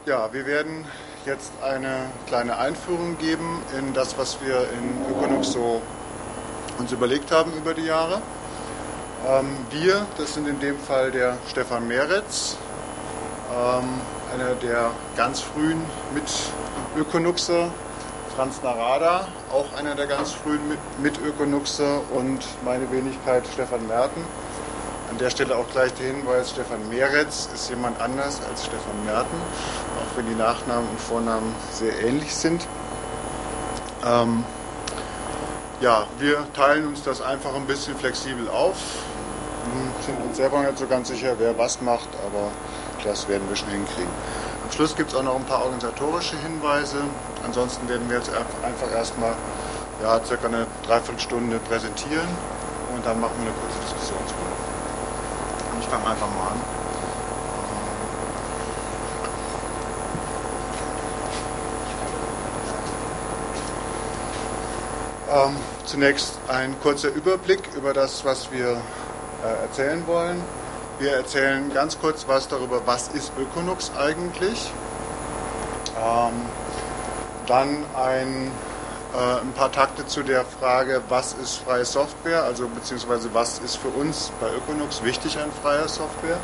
Ja, wir werden jetzt eine kleine Einführung geben in das, was wir in Ökonux so uns überlegt haben über die Jahre. Wir, das sind in dem Fall der Stefan Meretz, einer der ganz frühen Mit-Ökonuxer, Franz Narada, auch einer der ganz frühen Mit-Ökonuxer und meine Wenigkeit Stefan Merten. An der Stelle auch gleich der Hinweis, Stefan Meretz ist jemand anders als Stefan Merten, auch wenn die Nachnamen und Vornamen sehr ähnlich sind. Ja, wir teilen uns das einfach ein bisschen flexibel auf, sind uns selber nicht so ganz sicher, wer was macht, aber das werden wir schon hinkriegen. Am Schluss gibt es auch noch ein paar organisatorische Hinweise, ansonsten werden wir jetzt einfach erstmal circa eine Dreiviertelstunde präsentieren und dann machen wir eine kurze Diskussionsrunde. Ich fange einfach mal an. Zunächst ein kurzer Überblick über das, was wir erzählen wollen. Wir erzählen ganz kurz was darüber, was ist Ökonux eigentlich. Dann ein paar Takte zu der Frage, was ist freie Software, also beziehungsweise was ist für uns bei Ökonux wichtig an freier Software.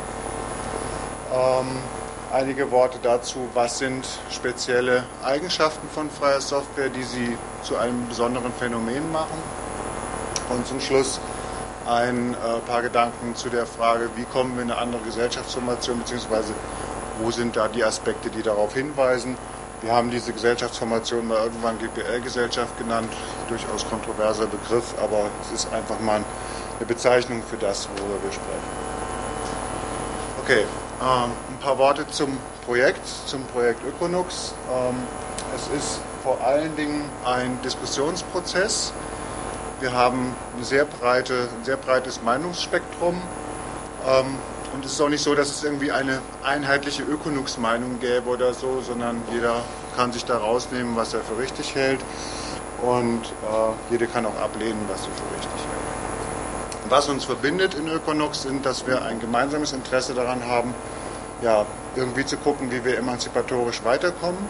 Einige Worte dazu, was sind spezielle Eigenschaften von freier Software, die sie zu einem besonderen Phänomen machen. Und zum Schluss ein paar Gedanken zu der Frage, wie kommen wir in eine andere Gesellschaftsformation, beziehungsweise wo sind da die Aspekte, die darauf hinweisen. Wir haben diese Gesellschaftsformation mal irgendwann GPL-Gesellschaft genannt, durchaus kontroverser Begriff, aber es ist einfach mal eine Bezeichnung für das, worüber wir sprechen. Okay, ein paar Worte zum Projekt Ökonux. Es ist vor allen Dingen ein Diskussionsprozess. Wir haben ein sehr breites Meinungsspektrum. Und es ist auch nicht so, dass es irgendwie eine einheitliche Ökonux-Meinung gäbe oder so, sondern jeder kann sich da rausnehmen, was er für richtig hält. Und jeder kann auch ablehnen, was er für richtig hält. Was uns verbindet in Ökonux sind, dass wir ein gemeinsames Interesse daran haben, irgendwie zu gucken, wie wir emanzipatorisch weiterkommen.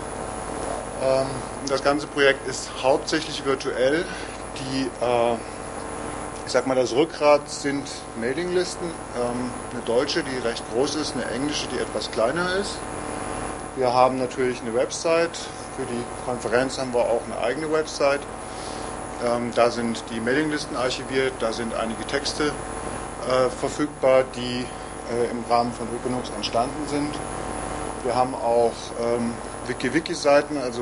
Das ganze Projekt ist hauptsächlich virtuell. Das Rückgrat sind Mailinglisten, eine deutsche, die recht groß ist, eine englische, die etwas kleiner ist. Wir haben natürlich eine Website, für die Konferenz haben wir auch eine eigene Website. Da sind die Mailinglisten archiviert, da sind einige Texte verfügbar, die im Rahmen von Ökonux entstanden sind. Wir haben auch Wiki-Seiten, also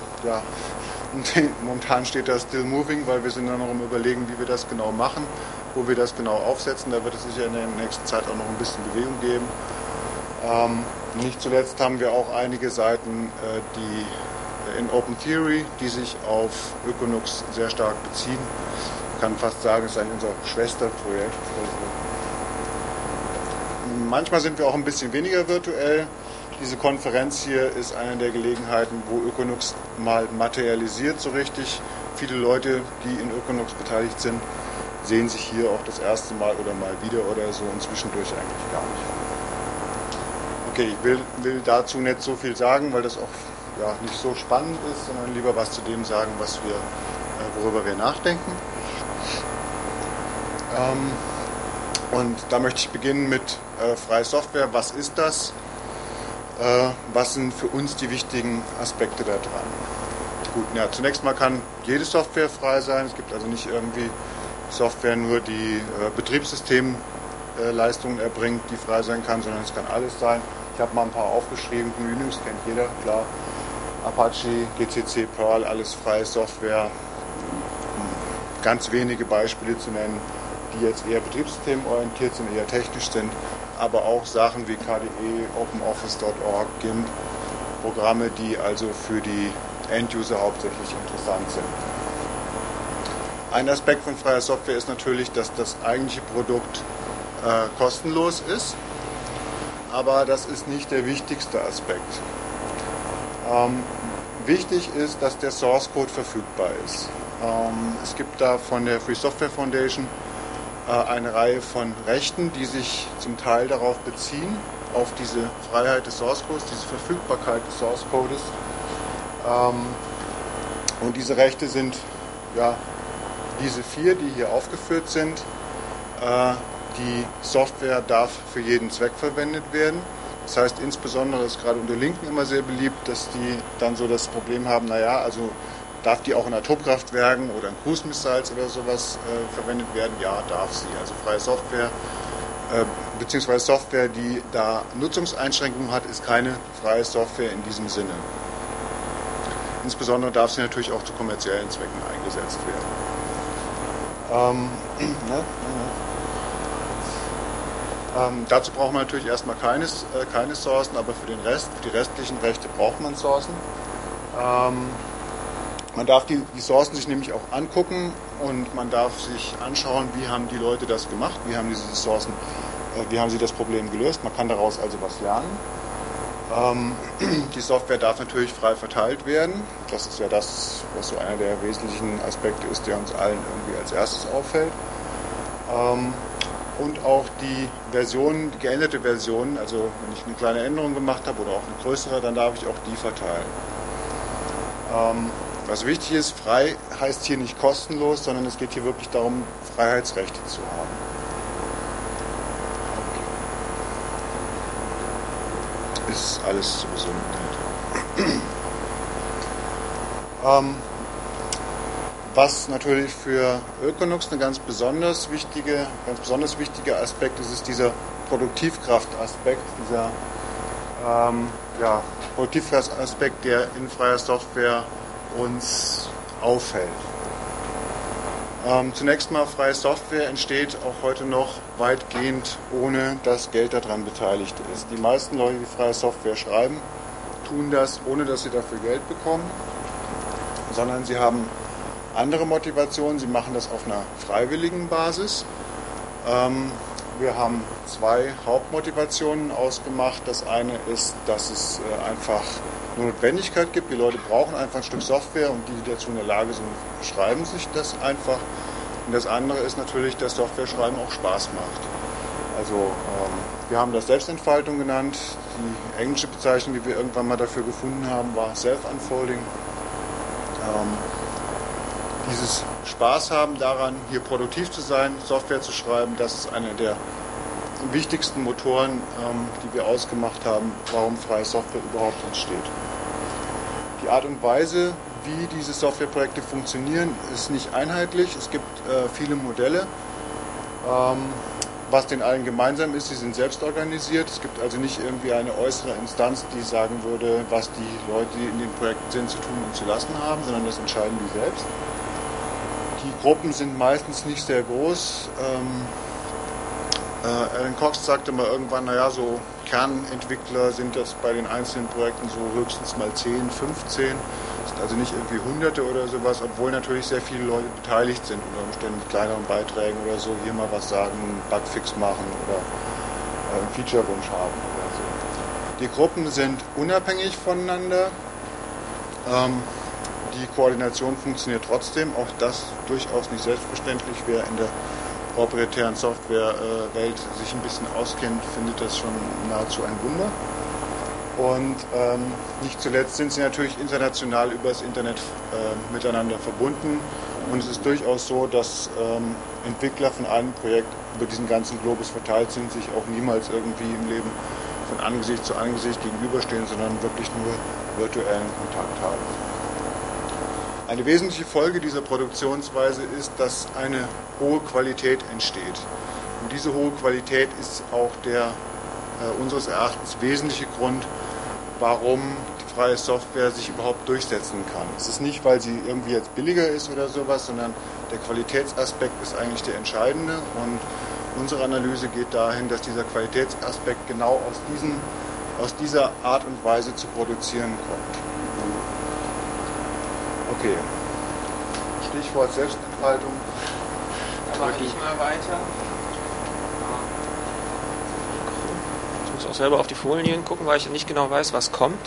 momentan steht da Still Moving, weil wir sind dann noch am Überlegen, wie wir das genau machen, wo wir das genau aufsetzen. Da wird es sicher in der nächsten Zeit auch noch ein bisschen Bewegung geben. Nicht zuletzt haben wir auch einige Seiten, die in Open Theory, die sich auf Ökonux sehr stark beziehen. Ich kann fast sagen, es ist unser Schwesterprojekt. Manchmal sind wir auch ein bisschen weniger virtuell. Diese Konferenz hier ist eine der Gelegenheiten, wo Ökonux mal materialisiert so richtig. Viele Leute, die in Ökonux beteiligt sind, sehen sich hier auch das erste Mal oder mal wieder oder so und zwischendurch eigentlich gar nicht. Okay, ich will dazu nicht so viel sagen, weil das auch nicht so spannend ist, sondern lieber was zu dem sagen, worüber wir nachdenken. Und da möchte ich beginnen mit freie Software. Was ist das? Was sind für uns die wichtigen Aspekte daran? Gut, zunächst mal kann jede Software frei sein. Es gibt also nicht irgendwie Software nur, die Betriebssystemleistungen erbringt, die frei sein kann, sondern es kann alles sein. Ich habe mal ein paar aufgeschrieben. Linux kennt jeder, klar. Apache, GCC, Perl, alles freie Software. Ganz wenige Beispiele zu nennen, die jetzt eher betriebssystemorientiert sind, eher technisch sind. Aber auch Sachen wie KDE, OpenOffice.org, GIMP, Programme, die also für die End-User hauptsächlich interessant sind. Ein Aspekt von freier Software ist natürlich, dass das eigentliche Produkt kostenlos ist, aber das ist nicht der wichtigste Aspekt. Wichtig ist, dass der Source Code verfügbar ist. Es gibt da von der Free Software Foundation eine Reihe von Rechten, die sich zum Teil darauf beziehen, auf diese Freiheit des Source Codes, diese Verfügbarkeit des Source Codes. Und diese Rechte sind diese 4, die hier aufgeführt sind. Die Software darf für jeden Zweck verwendet werden. Das heißt, insbesondere ist gerade unter Linken immer sehr beliebt, dass die dann so das Problem haben, also darf die auch in Atomkraftwerken oder in Cruise Missiles oder sowas verwendet werden? Ja, darf sie. Also freie Software, beziehungsweise Software, die da Nutzungseinschränkungen hat, ist keine freie Software in diesem Sinne. Insbesondere darf sie natürlich auch zu kommerziellen Zwecken eingesetzt werden. Dazu braucht man natürlich erstmal keine Sourcen, aber für die restlichen Rechte braucht man Sourcen. Man darf die Sourcen sich nämlich auch angucken und man darf sich anschauen, wie haben die Leute das gemacht, wie haben sie das Problem gelöst. Man kann daraus also was lernen. Die Software darf natürlich frei verteilt werden. Das ist ja das, was so einer der wesentlichen Aspekte ist, der uns allen irgendwie als erstes auffällt. Und auch die geänderte Version, also wenn ich eine kleine Änderung gemacht habe oder auch eine größere, dann darf ich auch die verteilen. Was wichtig ist, frei heißt hier nicht kostenlos, sondern es geht hier wirklich darum, Freiheitsrechte zu haben. Ist alles sowieso im Internet. Was natürlich für Ökonox ein ganz besonders wichtiger Aspekt ist, ist dieser Produktivkraftaspekt, Produktivkraftaspekt, der in freier Software uns auffällt. Zunächst mal, freie Software entsteht auch heute noch weitgehend, ohne dass Geld daran beteiligt ist. Die meisten Leute, die freie Software schreiben, tun das, ohne dass sie dafür Geld bekommen, sondern sie haben andere Motivationen. Sie machen das auf einer freiwilligen Basis. Wir haben 2 Hauptmotivationen ausgemacht. Das eine ist, dass es einfach eine Notwendigkeit gibt. Die Leute brauchen einfach ein Stück Software und die dazu in der Lage sind, schreiben sich das einfach. Und das andere ist natürlich, dass Software-Schreiben auch Spaß macht. Also wir haben das Selbstentfaltung genannt. Die englische Bezeichnung, die wir irgendwann mal dafür gefunden haben, war Self-Unfolding. Dieses Spaß haben daran, hier produktiv zu sein, Software zu schreiben, das ist einer der wichtigsten Motoren, die wir ausgemacht haben, warum freie Software überhaupt entsteht. Die Art und Weise, wie diese Softwareprojekte funktionieren, ist nicht einheitlich. Es gibt viele Modelle. Was den allen gemeinsam ist, sie sind selbst organisiert. Es gibt also nicht irgendwie eine äußere Instanz, die sagen würde, was die Leute, die in den Projekten sind, zu tun und zu lassen haben, sondern das entscheiden die selbst. Die Gruppen sind meistens nicht sehr groß. Alan Cox sagte mal irgendwann, so Kernentwickler sind das bei den einzelnen Projekten so höchstens mal 10, 15. Das sind also nicht irgendwie Hunderte oder sowas, obwohl natürlich sehr viele Leute beteiligt sind, unter Umständen mit kleineren Beiträgen oder so, hier mal was sagen, einen Bugfix machen oder einen Featurewunsch haben oder so. Die Gruppen sind unabhängig voneinander. Die Koordination funktioniert trotzdem, auch das durchaus nicht selbstverständlich. Wer in der proprietären Softwarewelt sich ein bisschen auskennt, findet das schon nahezu ein Wunder. Und nicht zuletzt sind sie natürlich international über das Internet miteinander verbunden. Und es ist durchaus so, dass Entwickler von einem Projekt über diesen ganzen Globus verteilt sind, sich auch niemals irgendwie im Leben von Angesicht zu Angesicht gegenüberstehen, sondern wirklich nur virtuellen Kontakt haben. Eine wesentliche Folge dieser Produktionsweise ist, dass eine hohe Qualität entsteht. Und diese hohe Qualität ist auch der unseres Erachtens wesentliche Grund, warum die freie Software sich überhaupt durchsetzen kann. Es ist nicht, weil sie irgendwie jetzt billiger ist oder sowas, sondern der Qualitätsaspekt ist eigentlich der entscheidende. Und unsere Analyse geht dahin, dass dieser Qualitätsaspekt genau aus dieser Art und Weise zu produzieren kommt. Okay. Stichwort Selbstentfaltung. Dann mache ich mal weiter. Ich muss auch selber auf die Folien gucken, weil ich nicht genau weiß, was kommt.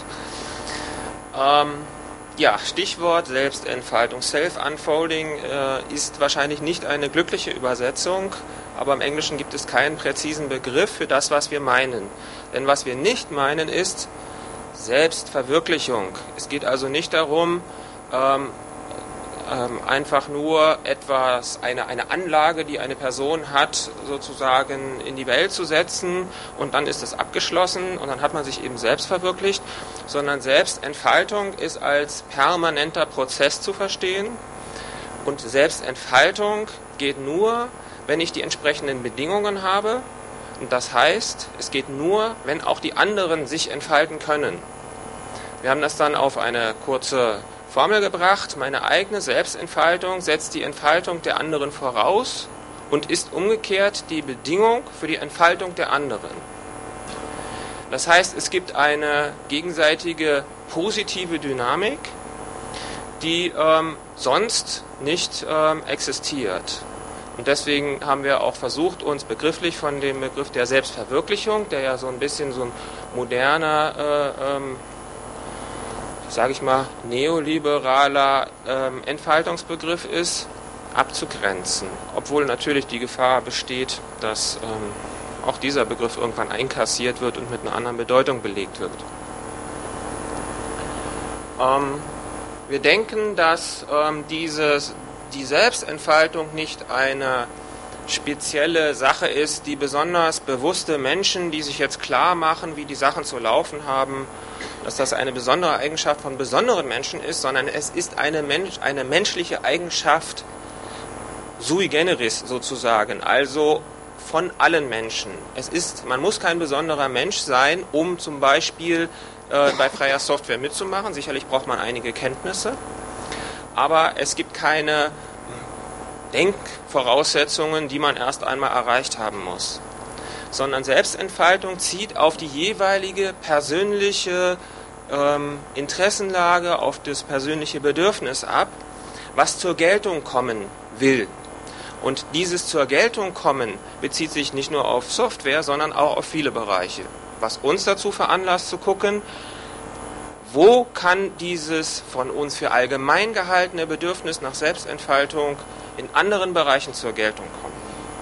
Stichwort Selbstentfaltung. Self-Unfolding ist wahrscheinlich nicht eine glückliche Übersetzung, aber im Englischen gibt es keinen präzisen Begriff für das, was wir meinen. Denn was wir nicht meinen, ist Selbstverwirklichung. Es geht also nicht darum, einfach nur eine Anlage, die eine Person hat, sozusagen in die Welt zu setzen und dann ist es abgeschlossen und dann hat man sich eben selbst verwirklicht, sondern Selbstentfaltung ist als permanenter Prozess zu verstehen und Selbstentfaltung geht nur, wenn ich die entsprechenden Bedingungen habe und das heißt, es geht nur, wenn auch die anderen sich entfalten können. Wir haben das dann auf eine kurze Formel gebracht, meine eigene Selbstentfaltung setzt die Entfaltung der anderen voraus und ist umgekehrt die Bedingung für die Entfaltung der anderen. Das heißt, es gibt eine gegenseitige positive Dynamik, die sonst nicht existiert. Und deswegen haben wir auch versucht, uns begrifflich von dem Begriff der Selbstverwirklichung, der ja so ein bisschen so ein moderner sage ich mal, neoliberaler Entfaltungsbegriff ist, abzugrenzen. Obwohl natürlich die Gefahr besteht, dass auch dieser Begriff irgendwann einkassiert wird und mit einer anderen Bedeutung belegt wird. Wir denken, dass die Selbstentfaltung nicht eine spezielle Sache ist, die besonders bewusste Menschen, die sich jetzt klar machen, wie die Sachen zu laufen haben, dass das eine besondere Eigenschaft von besonderen Menschen ist, sondern es ist eine menschliche Eigenschaft sui generis sozusagen, also von allen Menschen. Man muss kein besonderer Mensch sein, um zum Beispiel bei freier Software mitzumachen. Sicherlich braucht man einige Kenntnisse, aber es gibt keine Denkvoraussetzungen, die man erst einmal erreicht haben muss. Sondern Selbstentfaltung zieht auf die jeweilige persönliche Interessenlage, auf das persönliche Bedürfnis ab, was zur Geltung kommen will. Und dieses zur Geltung kommen bezieht sich nicht nur auf Software, sondern auch auf viele Bereiche. Was uns dazu veranlasst zu gucken, wo kann dieses von uns für allgemein gehaltene Bedürfnis nach Selbstentfaltung in anderen Bereichen zur Geltung kommen.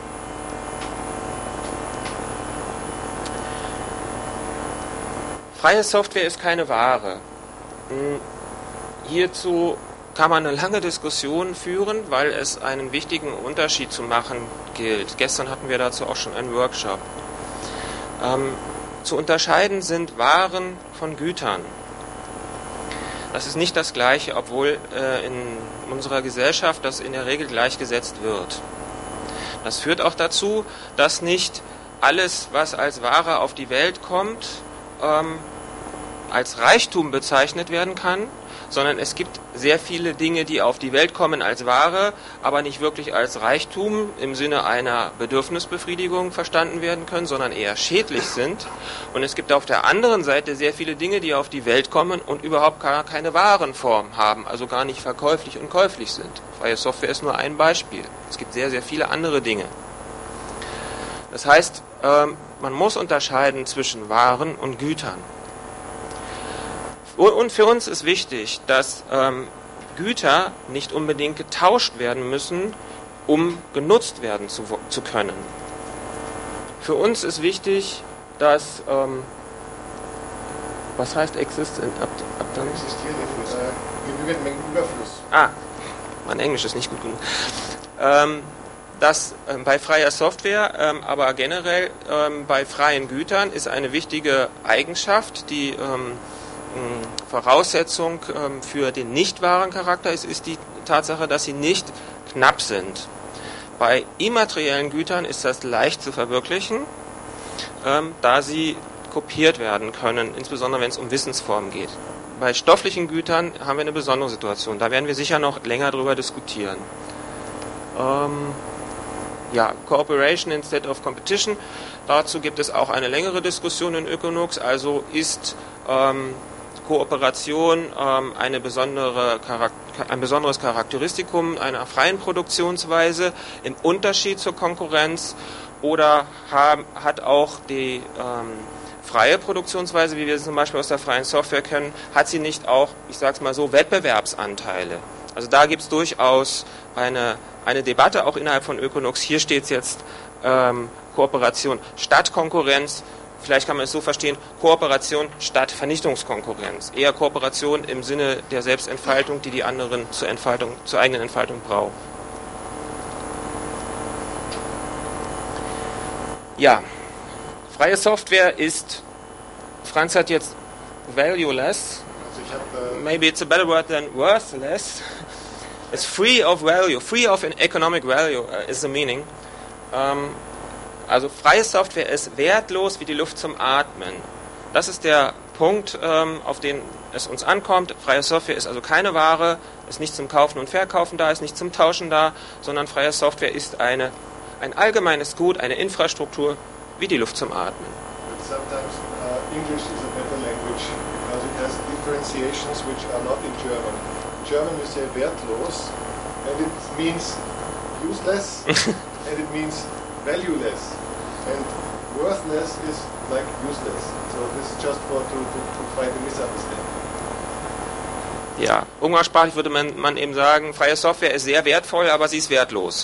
Freie Software ist keine Ware. Hierzu kann man eine lange Diskussion führen, weil es einen wichtigen Unterschied zu machen gilt. Gestern hatten wir dazu auch schon einen Workshop. Zu unterscheiden sind Waren von Gütern. Das ist nicht das Gleiche, obwohl in unserer Gesellschaft das in der Regel gleichgesetzt wird. Das führt auch dazu, dass nicht alles, was als Ware auf die Welt kommt, als Reichtum bezeichnet werden kann, sondern es gibt sehr viele Dinge, die auf die Welt kommen als Ware, aber nicht wirklich als Reichtum im Sinne einer Bedürfnisbefriedigung verstanden werden können, sondern eher schädlich sind. Und es gibt auf der anderen Seite sehr viele Dinge, die auf die Welt kommen und überhaupt gar keine Warenform haben, also gar nicht verkäuflich und käuflich sind. Freie Software ist nur ein Beispiel. Es gibt sehr, sehr viele andere Dinge. Das heißt, man muss unterscheiden zwischen Waren und Gütern. Und für uns ist wichtig, dass Güter nicht unbedingt getauscht werden müssen, um genutzt werden zu können. Für uns ist wichtig, dass was heißt existent? Genügend Mengenüberfluss. Mein Englisch ist nicht gut genug. Das bei freier Software, aber generell bei freien Gütern ist eine wichtige Eigenschaft, die Voraussetzung für den nicht wahren Charakter ist die Tatsache, dass sie nicht knapp sind. Bei immateriellen Gütern ist das leicht zu verwirklichen, da sie kopiert werden können, insbesondere wenn es um Wissensformen geht. Bei stofflichen Gütern haben wir eine besondere Situation. Da werden wir sicher noch länger drüber diskutieren. Cooperation instead of Competition. Dazu gibt es auch eine längere Diskussion in Ökonox. Also ist Kooperation ein besonderes Charakteristikum einer freien Produktionsweise im Unterschied zur Konkurrenz oder hat auch die freie Produktionsweise, wie wir sie zum Beispiel aus der freien Software kennen, hat sie nicht auch, ich sage es mal so, Wettbewerbsanteile. Also da gibt es durchaus eine Debatte auch innerhalb von Ökonox. Hier steht es jetzt Kooperation statt Konkurrenz. vielleicht kann man es so verstehen, Kooperation statt Vernichtungskonkurrenz. Eher Kooperation im Sinne der Selbstentfaltung, die anderen zur eigenen Entfaltung brauchen. Ja, freie Software ist, Franz hat jetzt valueless, maybe it's a better word than worthless. It's free of value, free of economic value is the meaning. Also freie Software ist wertlos wie die Luft zum Atmen. Das ist der Punkt, auf den es uns ankommt. Freie Software ist also keine Ware, ist nicht zum Kaufen und Verkaufen da, ist nicht zum Tauschen da, sondern freie Software ist ein allgemeines Gut, eine Infrastruktur wie die Luft zum Atmen. Sometimes English is a better language because it has differentiations which are not in German. In German you say wertlos and it means useless and it means valueless, and worthless is like useless. So this is just to find a misunderstanding. Ja, umgangssprachlich würde man eben sagen, freie Software ist sehr wertvoll, aber sie ist wertlos.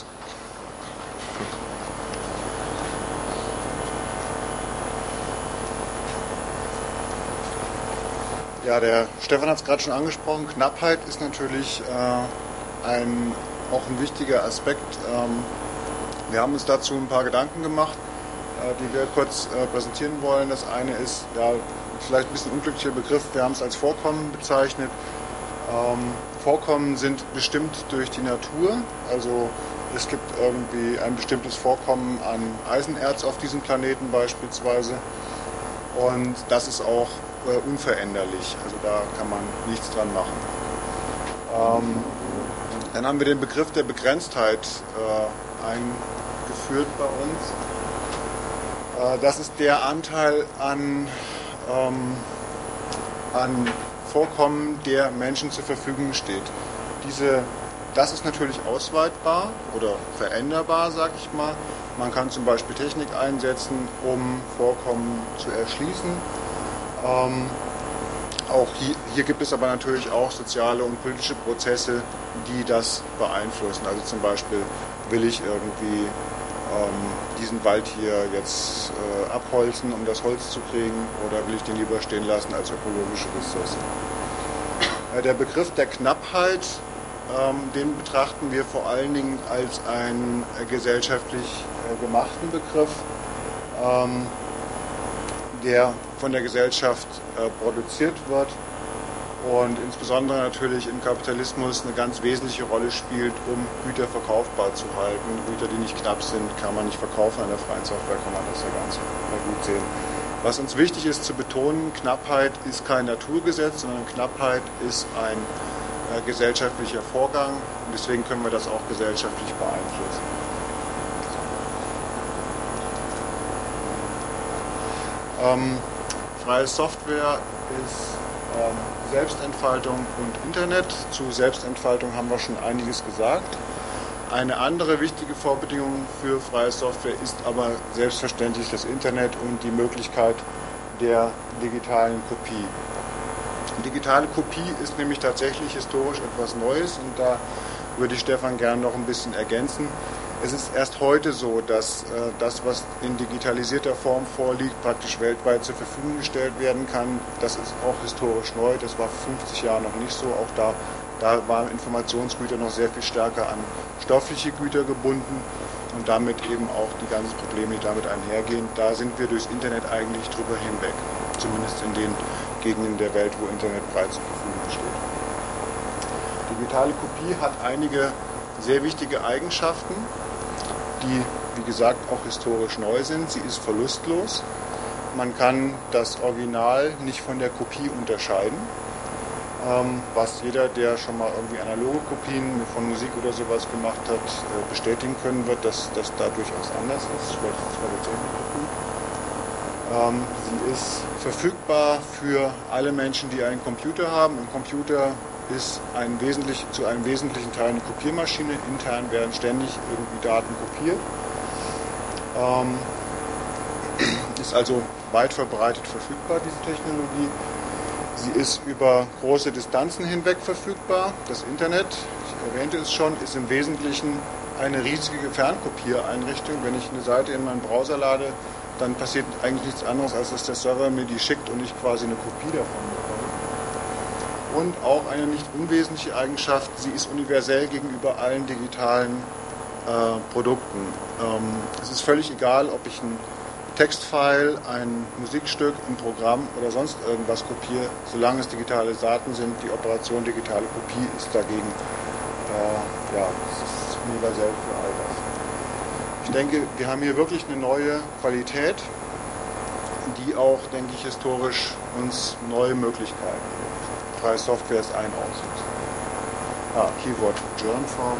Ja, der Stefan hat es gerade schon angesprochen. Knappheit ist natürlich auch ein wichtiger Aspekt. Wir haben uns dazu ein paar Gedanken gemacht, die wir kurz präsentieren wollen. Das eine ist, ja, vielleicht ein bisschen unglücklicher Begriff, wir haben es als Vorkommen bezeichnet. Vorkommen sind bestimmt durch die Natur, also es gibt irgendwie ein bestimmtes Vorkommen an Eisenerz auf diesem Planeten beispielsweise, und das ist auch unveränderlich, also da kann man nichts dran machen. Dann haben wir den Begriff der Begrenztheit eingeführt bei uns. Das ist der Anteil an Vorkommen, der Menschen zur Verfügung steht. Das ist natürlich ausweitbar oder veränderbar, sag ich mal. Man kann zum Beispiel Technik einsetzen, um Vorkommen zu erschließen. Auch hier gibt es aber natürlich auch soziale und politische Prozesse, die das beeinflussen. Also zum Beispiel will ich irgendwie diesen Wald hier jetzt abholzen, um das Holz zu kriegen, oder will ich den lieber stehen lassen als ökologische Ressource. Der Begriff der Knappheit, den betrachten wir vor allen Dingen als einen gesellschaftlich gemachten Begriff, der von der Gesellschaft produziert wird und insbesondere natürlich im Kapitalismus eine ganz wesentliche Rolle spielt, um Güter verkaufbar zu halten. Güter, die nicht knapp sind, kann man nicht verkaufen. An der freien Software kann man das ja ganz gut sehen. Was uns wichtig ist zu betonen, Knappheit ist kein Naturgesetz, sondern Knappheit ist ein gesellschaftlicher Vorgang, und deswegen können wir das auch gesellschaftlich beeinflussen. Freie Software ist Selbstentfaltung und Internet. Zu Selbstentfaltung haben wir schon einiges gesagt. Eine andere wichtige Vorbedingung für freie Software ist aber selbstverständlich das Internet und die Möglichkeit der digitalen Kopie. Digitale Kopie ist nämlich tatsächlich historisch etwas Neues, und da würde ich Stefan gerne noch ein bisschen ergänzen. Es ist erst heute so, dass das, was in digitalisierter Form vorliegt, praktisch weltweit zur Verfügung gestellt werden kann. Das ist auch historisch neu, das war vor 50 Jahren noch nicht so. Auch da waren Informationsgüter noch sehr viel stärker an stoffliche Güter gebunden und damit eben auch die ganzen Probleme, die damit einhergehen. Da sind wir durchs Internet eigentlich drüber hinweg, zumindest in den Gegenden der Welt, wo Internet breit zur Verfügung steht. Digitale Kopie hat einige sehr wichtige Eigenschaften, die, wie gesagt, auch historisch neu sind. Sie ist verlustlos. Man kann das Original nicht von der Kopie unterscheiden, was jeder, der schon mal irgendwie analoge Kopien von Musik oder sowas gemacht hat, bestätigen können wird, dass das da durchaus anders ist. Sie ist verfügbar für alle Menschen, die einen Computer haben. Ein Computer ist zu einem wesentlichen Teil eine Kopiermaschine. Intern werden ständig irgendwie Daten kopiert. Ist also weit verbreitet verfügbar, diese Technologie. Sie ist über große Distanzen hinweg verfügbar. Das Internet, ich erwähnte es schon, ist im Wesentlichen eine riesige Fernkopiereinrichtung. Wenn ich eine Seite in meinen Browser lade, dann passiert eigentlich nichts anderes, als dass der Server mir die schickt und ich quasi eine Kopie davon bekomme. Und auch eine nicht unwesentliche Eigenschaft, sie ist universell gegenüber allen digitalen Produkten. Es ist völlig egal, ob ich ein Textfile, ein Musikstück, ein Programm oder sonst irgendwas kopiere, solange es digitale Daten sind, die Operation digitale Kopie ist dagegen, es ist universell für all das. Ich denke, wir haben hier wirklich eine neue Qualität, die auch, denke ich, historisch uns neue Möglichkeiten gibt. Freie Software ist ein Auswuchs. Keyword Journform,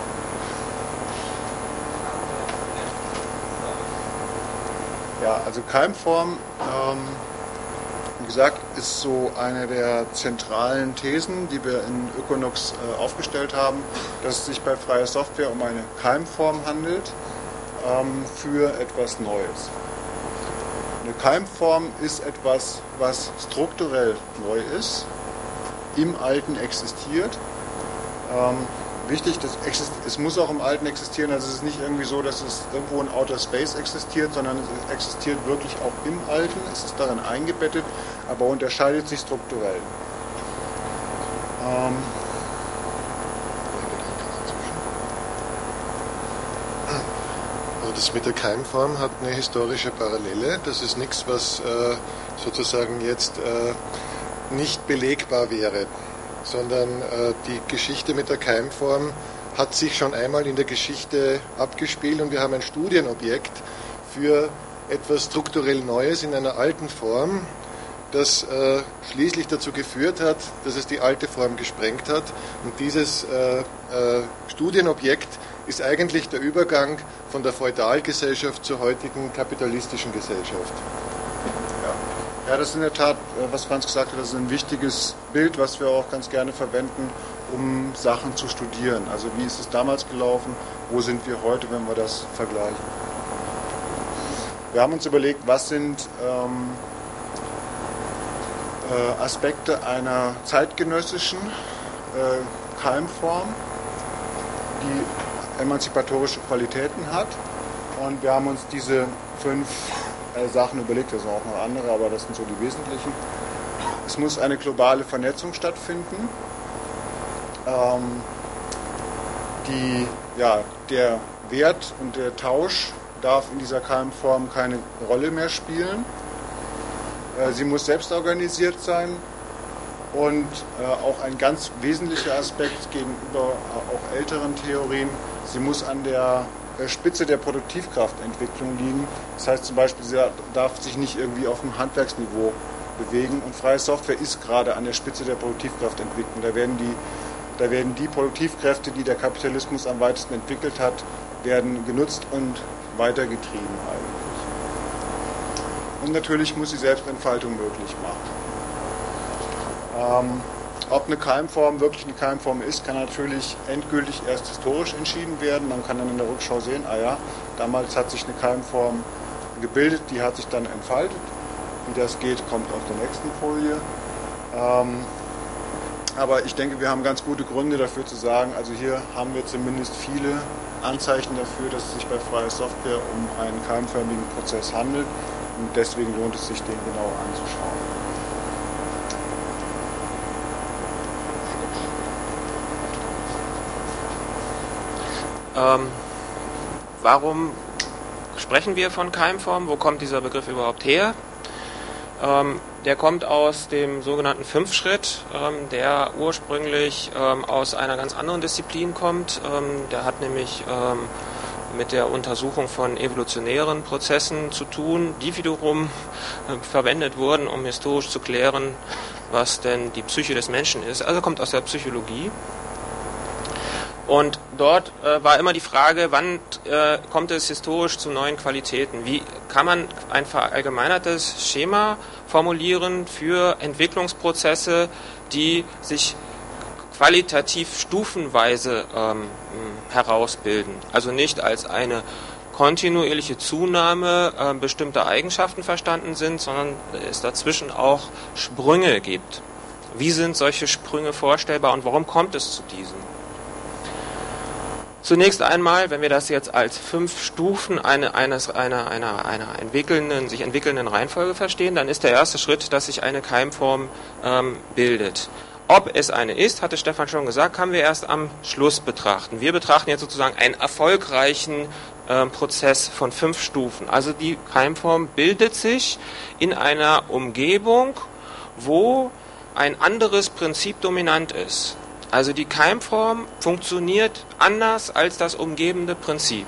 ja, also Keimform, wie gesagt, ist so eine der zentralen Thesen, die wir in Ökonox aufgestellt haben, dass es sich bei freier Software um eine Keimform handelt für etwas Neues. Eine Keimform ist etwas, was strukturell neu ist, im Alten existiert. Wichtig, es muss auch im Alten existieren, also es ist nicht irgendwie so, dass es irgendwo in Outer Space existiert, sondern es existiert wirklich auch im Alten, es ist darin eingebettet, aber unterscheidet sich strukturell. Also das mit der Keimform hat eine historische Parallele, das ist nichts, was sozusagen jetzt nicht belegbar wäre, sondern die Geschichte mit der Keimform hat sich schon einmal in der Geschichte abgespielt und wir haben ein Studienobjekt für etwas strukturell Neues in einer alten Form, das schließlich dazu geführt hat, dass es die alte Form gesprengt hat. Und dieses Studienobjekt ist eigentlich der Übergang von der Feudalgesellschaft zur heutigen kapitalistischen Gesellschaft. Ja, das ist in der Tat, was Franz gesagt hat, das ist ein wichtiges Bild, was wir auch ganz gerne verwenden, um Sachen zu studieren. Also wie ist es damals gelaufen, wo sind wir heute, wenn wir das vergleichen. Wir haben uns überlegt, was sind Aspekte einer zeitgenössischen Keimform, die emanzipatorische Qualitäten hat. Und wir haben uns diese 5 Sachen überlegt, da sind auch noch andere, aber das sind so die wesentlichen. Es muss eine globale Vernetzung stattfinden. Der Wert und der Tausch darf in dieser Keimform keine Rolle mehr spielen. Sie muss selbst organisiert sein und auch ein ganz wesentlicher Aspekt gegenüber auch älteren Theorien, sie muss an der Spitze der Produktivkraftentwicklung liegen. Das heißt zum Beispiel, sie darf sich nicht irgendwie auf dem Handwerksniveau bewegen und freie Software ist gerade an der Spitze der Produktivkraftentwicklung. Da werden die Produktivkräfte, die der Kapitalismus am weitesten entwickelt hat, werden genutzt und weitergetrieben eigentlich. Und natürlich muss die Selbstentfaltung möglich machen. Ob eine Keimform wirklich eine Keimform ist, kann natürlich endgültig erst historisch entschieden werden. Man kann dann in der Rückschau sehen, damals hat sich eine Keimform gebildet, die hat sich dann entfaltet. Wie das geht, kommt auf der nächsten Folie. Aber ich denke, wir haben ganz gute Gründe dafür zu sagen, also hier haben wir zumindest viele Anzeichen dafür, dass es sich bei freier Software um einen keimförmigen Prozess handelt. Und deswegen lohnt es sich, den genau anzuschauen. Warum sprechen wir von Keimform? Wo kommt dieser Begriff überhaupt her? Der kommt aus dem sogenannten 5-Schritt, der ursprünglich aus einer ganz anderen Disziplin kommt. Der hat nämlich mit der Untersuchung von evolutionären Prozessen zu tun, die wiederum verwendet wurden, um historisch zu klären, was denn die Psyche des Menschen ist. Also kommt aus der Psychologie. Und dort war immer die Frage, wann kommt es historisch zu neuen Qualitäten? Wie kann man ein verallgemeinertes Schema formulieren für Entwicklungsprozesse, die sich qualitativ stufenweise herausbilden? Also nicht als eine kontinuierliche Zunahme bestimmter Eigenschaften verstanden sind, sondern es dazwischen auch Sprünge gibt. Wie sind solche Sprünge vorstellbar und warum kommt es zu diesen? Zunächst einmal, wenn wir das jetzt als 5 Stufen einer sich entwickelnden Reihenfolge verstehen, dann ist der erste Schritt, dass sich eine Keimform bildet. Ob es eine ist, hatte Stefan schon gesagt, können wir erst am Schluss betrachten. Wir betrachten jetzt sozusagen einen erfolgreichen Prozess von 5 Stufen. Also die Keimform bildet sich in einer Umgebung, wo ein anderes Prinzip dominant ist. Also die Keimform funktioniert anders als das umgebende Prinzip.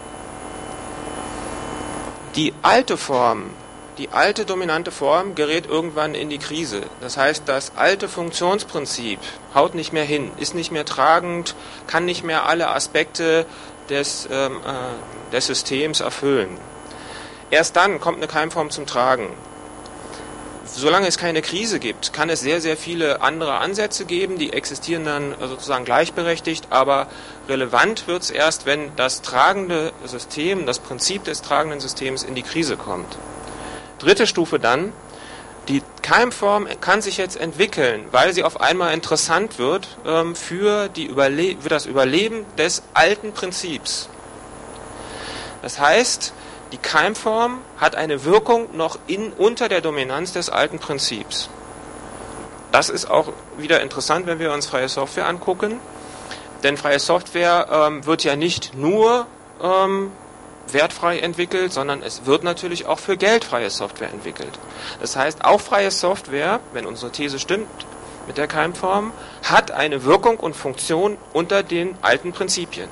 Die alte Form, die alte dominante Form gerät irgendwann in die Krise. Das heißt, das alte Funktionsprinzip haut nicht mehr hin, ist nicht mehr tragend, kann nicht mehr alle Aspekte des Systems erfüllen. Erst dann kommt eine Keimform zum Tragen. Solange es keine Krise gibt, kann es sehr, sehr viele andere Ansätze geben, die existieren dann sozusagen gleichberechtigt, aber relevant wird es erst, wenn das tragende System, das Prinzip des tragenden Systems in die Krise kommt. Dritte Stufe dann, die Keimform kann sich jetzt entwickeln, weil sie auf einmal interessant wird für das Überleben des alten Prinzips. Das heißt, die Keimform hat eine Wirkung noch unter der Dominanz des alten Prinzips. Das ist auch wieder interessant, wenn wir uns freie Software angucken, denn freie Software wird ja nicht nur wertfrei entwickelt, sondern es wird natürlich auch für geldfreie Software entwickelt. Das heißt, auch freie Software, wenn unsere These stimmt mit der Keimform, hat eine Wirkung und Funktion unter den alten Prinzipien.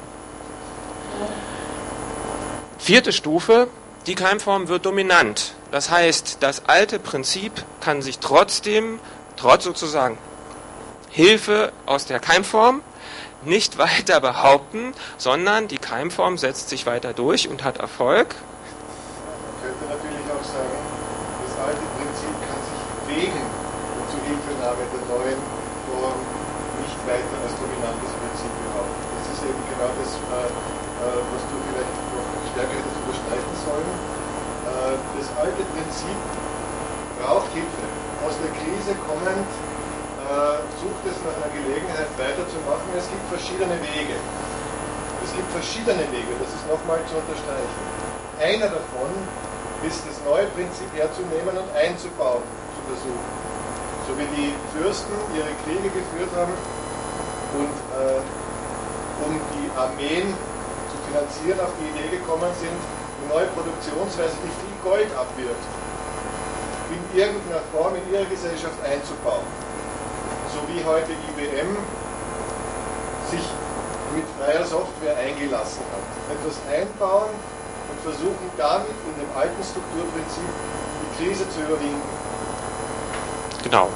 Vierte Stufe, die Keimform wird dominant. Das heißt, das alte Prinzip kann sich trotz sozusagen Hilfe aus der Keimform nicht weiter behaupten, sondern die Keimform setzt sich weiter durch und hat Erfolg. Man könnte natürlich auch sagen, das alte Prinzip kann sich wegen der Zuhilfenahme der neuen Form nicht weiter als dominantes Prinzip behaupten. Das ist eben genau das, was du vielleicht noch stärker hättest überstreichen sollen. Das alte Prinzip braucht Hilfe. Aus der Krise kommend sucht es nach einer Gelegenheit weiterzumachen. Es gibt verschiedene Wege. Das ist nochmal zu unterstreichen. Einer davon ist, das neue Prinzip herzunehmen und einzubauen, zu versuchen. So wie die Fürsten ihre Kriege geführt haben und um die Armeen zu finanzieren auf die Idee gekommen sind, eine neue Produktionsweise, die viel Gold abwirft, in irgendeiner Form in ihre Gesellschaft einzubauen. So wie heute IBM sich mit freier Software eingelassen hat. Etwas einbauen und versuchen dann in dem alten Strukturprinzip die Krise zu überwinden. Genau.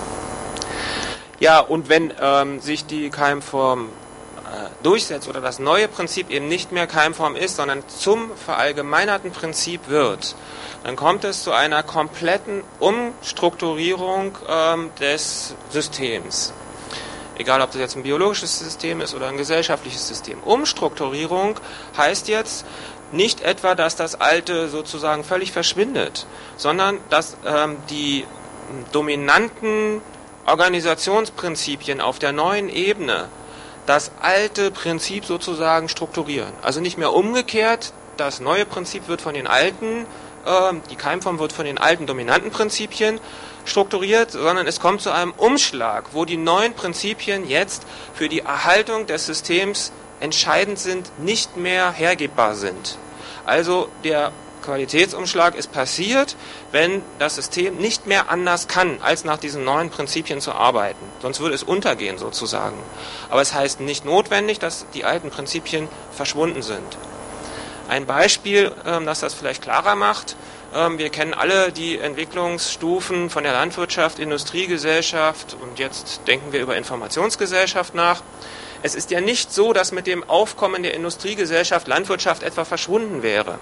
Ja, und wenn sich die Keimform durchsetzt oder das neue Prinzip eben nicht mehr Keimform ist, sondern zum verallgemeinerten Prinzip wird, dann kommt es zu einer kompletten Umstrukturierung des Systems. Egal, ob das jetzt ein biologisches System ist oder ein gesellschaftliches System. Umstrukturierung heißt jetzt nicht etwa, dass das Alte sozusagen völlig verschwindet, sondern dass die dominanten Organisationsprinzipien auf der neuen Ebene das alte Prinzip sozusagen strukturieren. Also nicht mehr umgekehrt, das neue Prinzip wird von den alten, die Keimform wird von den alten dominanten Prinzipien strukturiert, sondern es kommt zu einem Umschlag, wo die neuen Prinzipien jetzt für die Erhaltung des Systems entscheidend sind, nicht mehr hergebbar sind. Also der Qualitätsumschlag ist passiert, wenn das System nicht mehr anders kann, als nach diesen neuen Prinzipien zu arbeiten. Sonst würde es untergehen sozusagen. Aber es heißt nicht notwendig, dass die alten Prinzipien verschwunden sind. Ein Beispiel, das das vielleicht klarer macht: Wir kennen alle die Entwicklungsstufen von der Landwirtschaft, Industriegesellschaft und jetzt denken wir über Informationsgesellschaft nach. Es ist ja nicht so, dass mit dem Aufkommen der Industriegesellschaft Landwirtschaft etwa verschwunden wäre.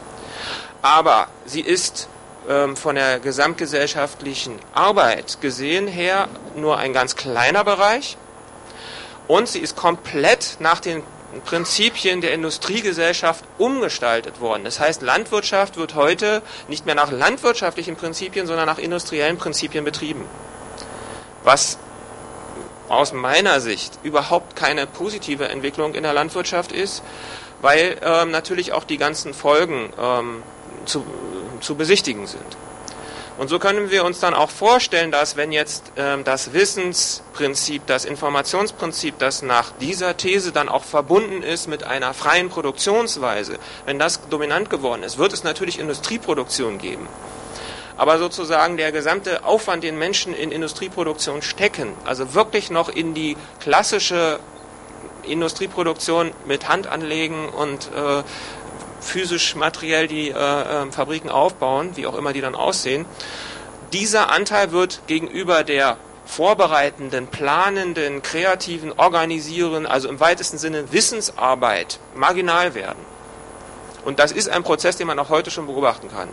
Aber sie ist von der gesamtgesellschaftlichen Arbeit gesehen her nur ein ganz kleiner Bereich und sie ist komplett nach den Prinzipien der Industriegesellschaft umgestaltet worden. Das heißt, Landwirtschaft wird heute nicht mehr nach landwirtschaftlichen Prinzipien, sondern nach industriellen Prinzipien betrieben. Was aus meiner Sicht überhaupt keine positive Entwicklung in der Landwirtschaft ist, weil natürlich auch die ganzen Folgen zu besichtigen sind. Und so können wir uns dann auch vorstellen, dass wenn jetzt das Wissensprinzip, das Informationsprinzip, das nach dieser These dann auch verbunden ist mit einer freien Produktionsweise, wenn das dominant geworden ist, wird es natürlich Industrieproduktion geben. Aber sozusagen der gesamte Aufwand, den Menschen in Industrieproduktion stecken, also wirklich noch in die klassische Industrieproduktion mit Hand anlegen und physisch, materiell die Fabriken aufbauen, wie auch immer die dann aussehen, dieser Anteil wird gegenüber der vorbereitenden, planenden, kreativen, organisierenden, also im weitesten Sinne Wissensarbeit, marginal werden. Und das ist ein Prozess, den man auch heute schon beobachten kann.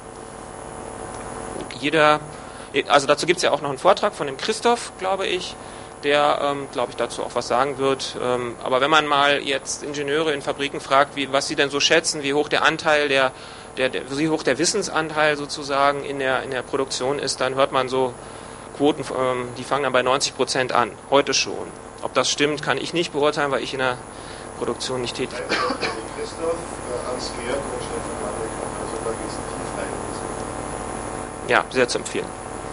Also dazu gibt es ja auch noch einen Vortrag von dem Christoph, glaube ich, der, glaube ich, dazu auch was sagen wird. Aber wenn man mal jetzt Ingenieure in Fabriken fragt, was sie denn so schätzen, wie hoch der Anteil, wie hoch der Wissensanteil sozusagen in der Produktion ist, dann hört man so Quoten, die fangen dann bei 90% an, heute schon. Ob das stimmt, kann ich nicht beurteilen, weil ich in der Produktion nicht tätig bin. Christoph, Hans-Georg und Stefan Mannek, also da geht es nicht rein. Ja, sehr zu empfehlen.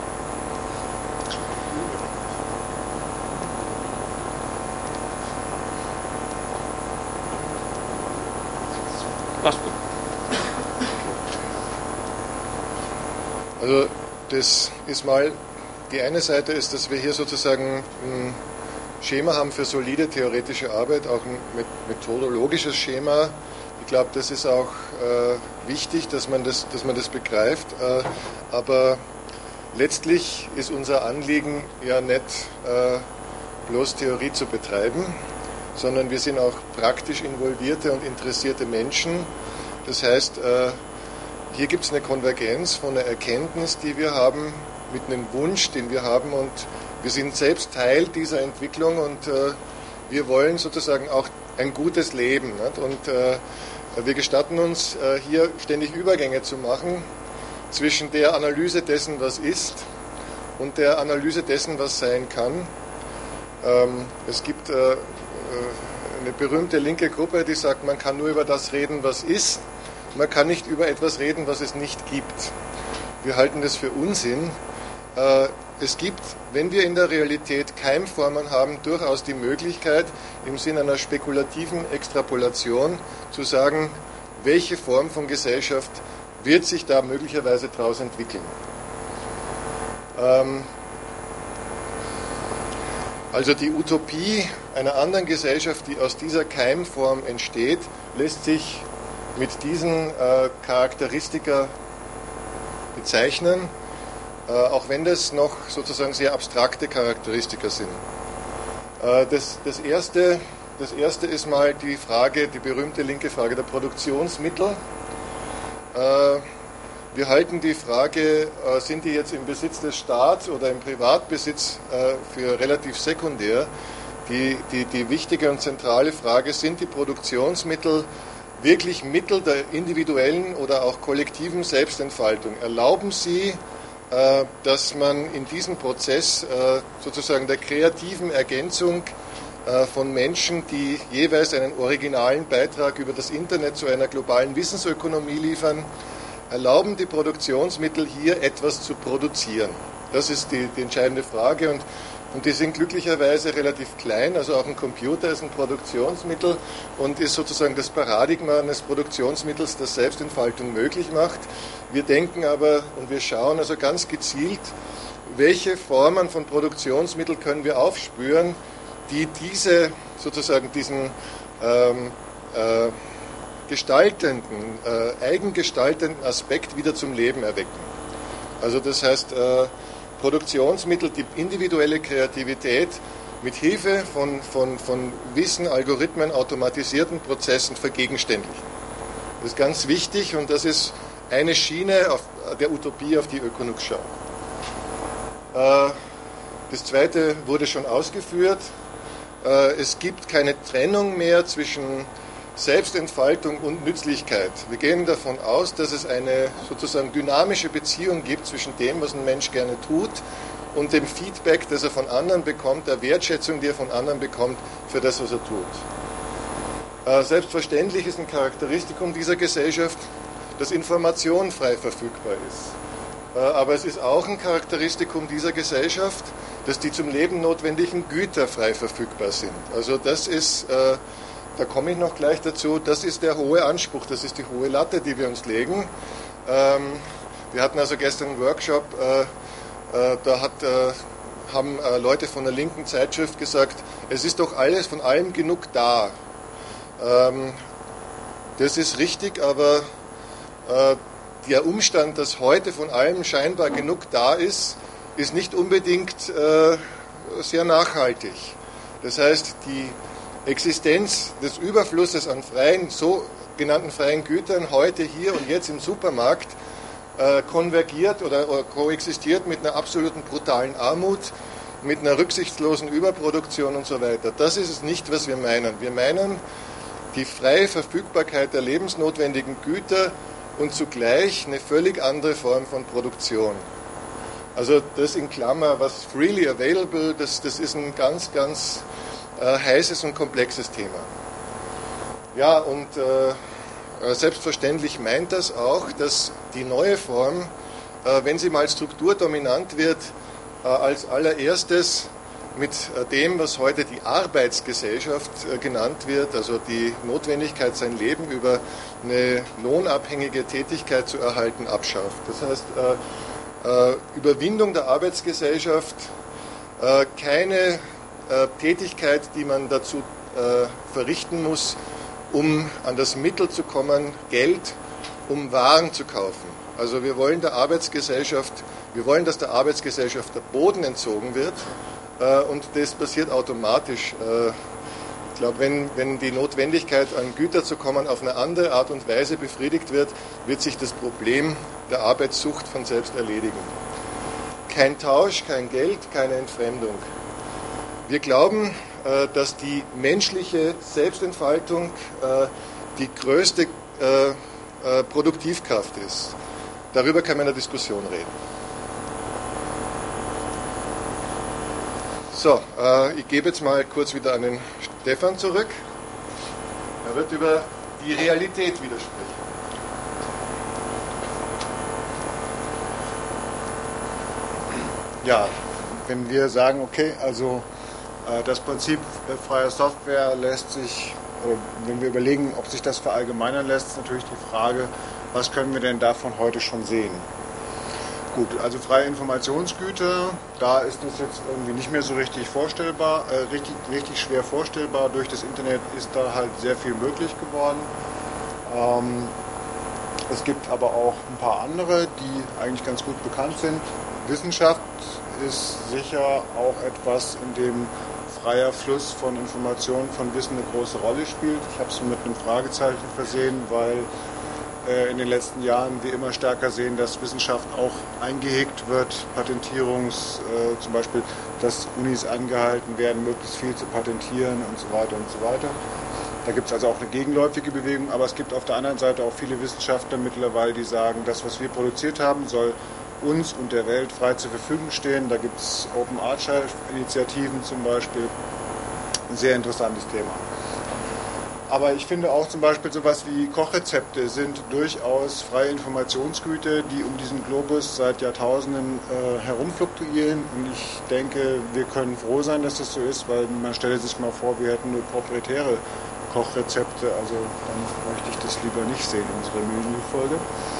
Also das ist mal, die eine Seite ist, dass wir hier sozusagen ein Schema haben für solide theoretische Arbeit, auch ein methodologisches Schema. Ich glaube, das ist auch wichtig, dass man das begreift. Aber letztlich ist unser Anliegen ja nicht bloß Theorie zu betreiben, sondern wir sind auch praktisch involvierte und interessierte Menschen. Das heißt, hier gibt es eine Konvergenz von einer Erkenntnis, die wir haben, mit einem Wunsch, den wir haben, und wir sind selbst Teil dieser Entwicklung und wir wollen sozusagen auch ein gutes Leben. Nicht? Und wir gestatten uns hier ständig Übergänge zu machen zwischen der Analyse dessen, was ist, und der Analyse dessen, was sein kann. Es gibt eine berühmte linke Gruppe, die sagt, man kann nur über das reden, was ist. Man kann nicht über etwas reden, was es nicht gibt. Wir halten das für Unsinn. Es gibt, wenn wir in der Realität Keimformen haben, durchaus die Möglichkeit, im Sinne einer spekulativen Extrapolation zu sagen, welche Form von Gesellschaft wird sich da möglicherweise daraus entwickeln. Also die Utopie einer anderen Gesellschaft, die aus dieser Keimform entsteht, lässt sich mit diesen Charakteristika bezeichnen, auch wenn das noch sozusagen sehr abstrakte Charakteristika sind. Das erste ist mal die Frage, die berühmte linke Frage der Produktionsmittel. Wir halten die Frage, sind die jetzt im Besitz des Staats oder im Privatbesitz, für relativ sekundär. Die wichtige und zentrale Frage, sind die Produktionsmittel wirklich Mittel der individuellen oder auch kollektiven Selbstentfaltung? Erlauben sie, dass man in diesem Prozess sozusagen der kreativen Ergänzung von Menschen, die jeweils einen originalen Beitrag über das Internet zu einer globalen Wissensökonomie liefern, erlauben die Produktionsmittel hier etwas zu produzieren? Das ist die entscheidende Frage, und die sind glücklicherweise relativ klein, also auch ein Computer ist ein Produktionsmittel und ist sozusagen das Paradigma eines Produktionsmittels, das Selbstentfaltung möglich macht. Wir denken aber und wir schauen also ganz gezielt, welche Formen von Produktionsmitteln können wir aufspüren, die diesen eigengestaltenden Aspekt wieder zum Leben erwecken. Also das heißt, Produktionsmittel, die individuelle Kreativität mit Hilfe von Wissen, Algorithmen, automatisierten Prozessen vergegenständlichen. Das ist ganz wichtig und das ist eine Schiene der Utopie, auf die Ökonox schaut. Das zweite wurde schon ausgeführt. Es gibt keine Trennung mehr zwischen Selbstentfaltung und Nützlichkeit. Wir gehen davon aus, dass es eine sozusagen dynamische Beziehung gibt zwischen dem, was ein Mensch gerne tut und dem Feedback, das er von anderen bekommt, der Wertschätzung, die er von anderen bekommt für das, was er tut. Selbstverständlich ist ein Charakteristikum dieser Gesellschaft, dass Information frei verfügbar ist. Aber es ist auch ein Charakteristikum dieser Gesellschaft, dass die zum Leben notwendigen Güter frei verfügbar sind. Also das ist, da komme ich noch gleich dazu, das ist der hohe Anspruch, das ist die hohe Latte, die wir uns legen. Wir hatten also gestern einen Workshop, da haben Leute von der linken Zeitschrift gesagt, es ist doch alles von allem genug da. Das ist richtig, aber der Umstand, dass heute von allem scheinbar genug da ist, ist nicht unbedingt sehr nachhaltig. Das heißt, die Existenz des Überflusses an sogenannten freien Gütern heute, hier und jetzt im Supermarkt konvergiert oder koexistiert mit einer absoluten brutalen Armut, mit einer rücksichtslosen Überproduktion und so weiter. Das ist es nicht, was wir meinen. Wir meinen die freie Verfügbarkeit der lebensnotwendigen Güter und zugleich eine völlig andere Form von Produktion. Also das in Klammer, was freely available, das ist ein ganz, ganz heißes und komplexes Thema. Ja, und selbstverständlich meint das auch, dass die neue Form, wenn sie mal strukturdominant wird, als allererstes mit dem, was heute die Arbeitsgesellschaft genannt wird, also die Notwendigkeit, sein Leben über eine lohnabhängige Tätigkeit zu erhalten, abschafft. Das heißt, Überwindung der Arbeitsgesellschaft, keine Tätigkeit, die man dazu verrichten muss, um an das Mittel zu kommen, Geld, um Waren zu kaufen. Also wir wollen der Arbeitsgesellschaft, wir wollen, dass der Arbeitsgesellschaft der Boden entzogen wird, und das passiert automatisch. Ich glaube, wenn die Notwendigkeit, an Güter zu kommen, auf eine andere Art und Weise befriedigt wird, wird sich das Problem der Arbeitssucht von selbst erledigen. Kein Tausch, kein Geld, keine Entfremdung. Wir glauben, dass die menschliche Selbstentfaltung die größte Produktivkraft ist. Darüber kann man in der Diskussion reden. So, ich gebe jetzt mal kurz wieder an den Stefan zurück. Er wird über die Realität widersprechen. Ja, wenn wir sagen, okay, also das Prinzip freier Software lässt sich, wenn wir überlegen, ob sich das verallgemeinern lässt, ist natürlich die Frage, was können wir denn davon heute schon sehen? Gut, also freie Informationsgüter, da ist das jetzt irgendwie nicht mehr so richtig vorstellbar, richtig schwer vorstellbar. Durch das Internet ist da halt sehr viel möglich geworden. Es gibt aber auch ein paar andere, die eigentlich ganz gut bekannt sind. Wissenschaft ist sicher auch etwas, in dem freier Fluss von Informationen, von Wissen eine große Rolle spielt. Ich habe es mit einem Fragezeichen versehen, weil in den letzten Jahren wir immer stärker sehen, dass Wissenschaft auch eingehegt wird, zum Beispiel, dass Unis angehalten werden, möglichst viel zu patentieren und so weiter und so weiter. Da gibt es also auch eine gegenläufige Bewegung, aber es gibt auf der anderen Seite auch viele Wissenschaftler mittlerweile, die sagen, das, was wir produziert haben, soll uns und der Welt frei zur Verfügung stehen. Da gibt es Open Archive-Initiativen zum Beispiel. Ein sehr interessantes Thema. Aber ich finde auch zum Beispiel sowas wie Kochrezepte sind durchaus freie Informationsgüter, die um diesen Globus seit Jahrtausenden herumfluktuieren. Und ich denke, wir können froh sein, dass das so ist, weil man stelle sich mal vor, wir hätten nur proprietäre Kochrezepte. Also dann möchte ich das lieber nicht sehen, unsere Menüfolge.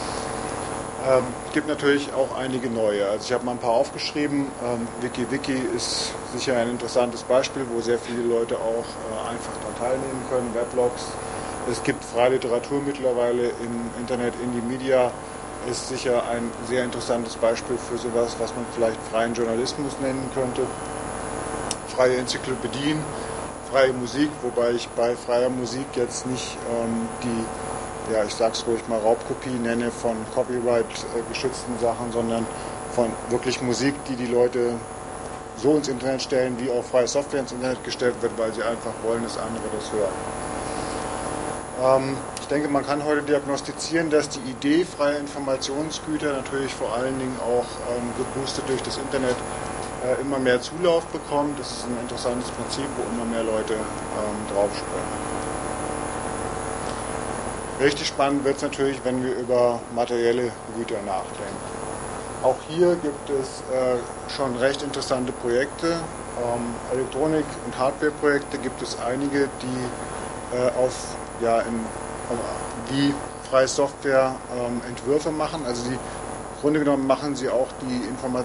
Es gibt natürlich auch einige neue. Also ich habe mal ein paar aufgeschrieben. WikiWiki ist sicher ein interessantes Beispiel, wo sehr viele Leute auch einfach daran teilnehmen können. Weblogs. Es gibt freie Literatur mittlerweile im Internet. Indie-Media ist sicher ein sehr interessantes Beispiel für sowas, was man vielleicht freien Journalismus nennen könnte. Freie Enzyklopädien, freie Musik, wobei ich bei freier Musik jetzt nicht ich sag's ruhig mal, Raubkopie nenne von Copyright-geschützten Sachen, sondern von wirklich Musik, die die Leute so ins Internet stellen, wie auch freie Software ins Internet gestellt wird, weil sie einfach wollen, dass andere das hören. Ich denke, man kann heute diagnostizieren, dass die Idee freier Informationsgüter natürlich vor allen Dingen auch geboostet durch das Internet immer mehr Zulauf bekommt. Das ist ein interessantes Prinzip, wo immer mehr Leute draufspringen. Richtig spannend wird es natürlich, wenn wir über materielle Güter nachdenken. Auch hier gibt es schon recht interessante Projekte. Elektronik- und Hardware-Projekte gibt es einige, die freie Software Entwürfe machen. Also im Grunde genommen machen sie auch die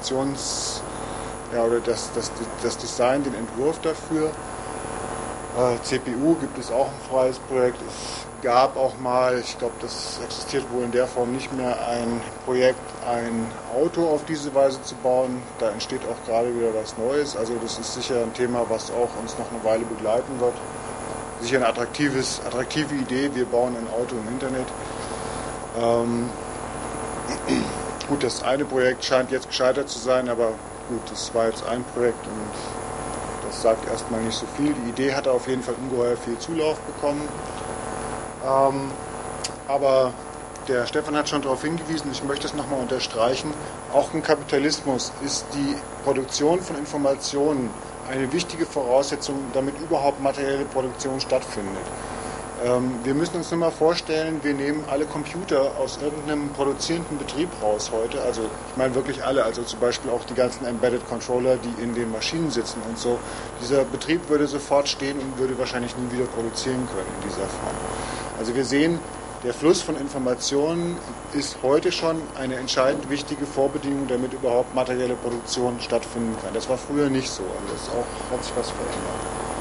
oder das Design, den Entwurf dafür. CPU gibt es auch ein freies Projekt. Es gab auch mal, ich glaube, das existiert wohl in der Form nicht mehr, ein Projekt, ein Auto auf diese Weise zu bauen. Da entsteht auch gerade wieder was Neues. Also das ist sicher ein Thema, was auch uns noch eine Weile begleiten wird. Sicher eine attraktive Idee. Wir bauen ein Auto im Internet. Gut, das eine Projekt scheint jetzt gescheitert zu sein, aber gut, das war jetzt ein Projekt und das sagt erstmal nicht so viel. Die Idee hatte auf jeden Fall ungeheuer viel Zulauf bekommen. Aber der Stefan hat schon darauf hingewiesen, ich möchte es nochmal unterstreichen, auch im Kapitalismus ist die Produktion von Informationen eine wichtige Voraussetzung, damit überhaupt materielle Produktion stattfindet. Wir müssen uns nur mal vorstellen, wir nehmen alle Computer aus irgendeinem produzierenden Betrieb raus heute, also ich meine wirklich alle, also zum Beispiel auch die ganzen Embedded Controller, die in den Maschinen sitzen und so. Dieser Betrieb würde sofort stehen und würde wahrscheinlich nie wieder produzieren können in dieser Form. Also wir sehen, der Fluss von Informationen ist heute schon eine entscheidend wichtige Vorbedingung, damit überhaupt materielle Produktion stattfinden kann. Das war früher nicht so, also das hat sich was verändert.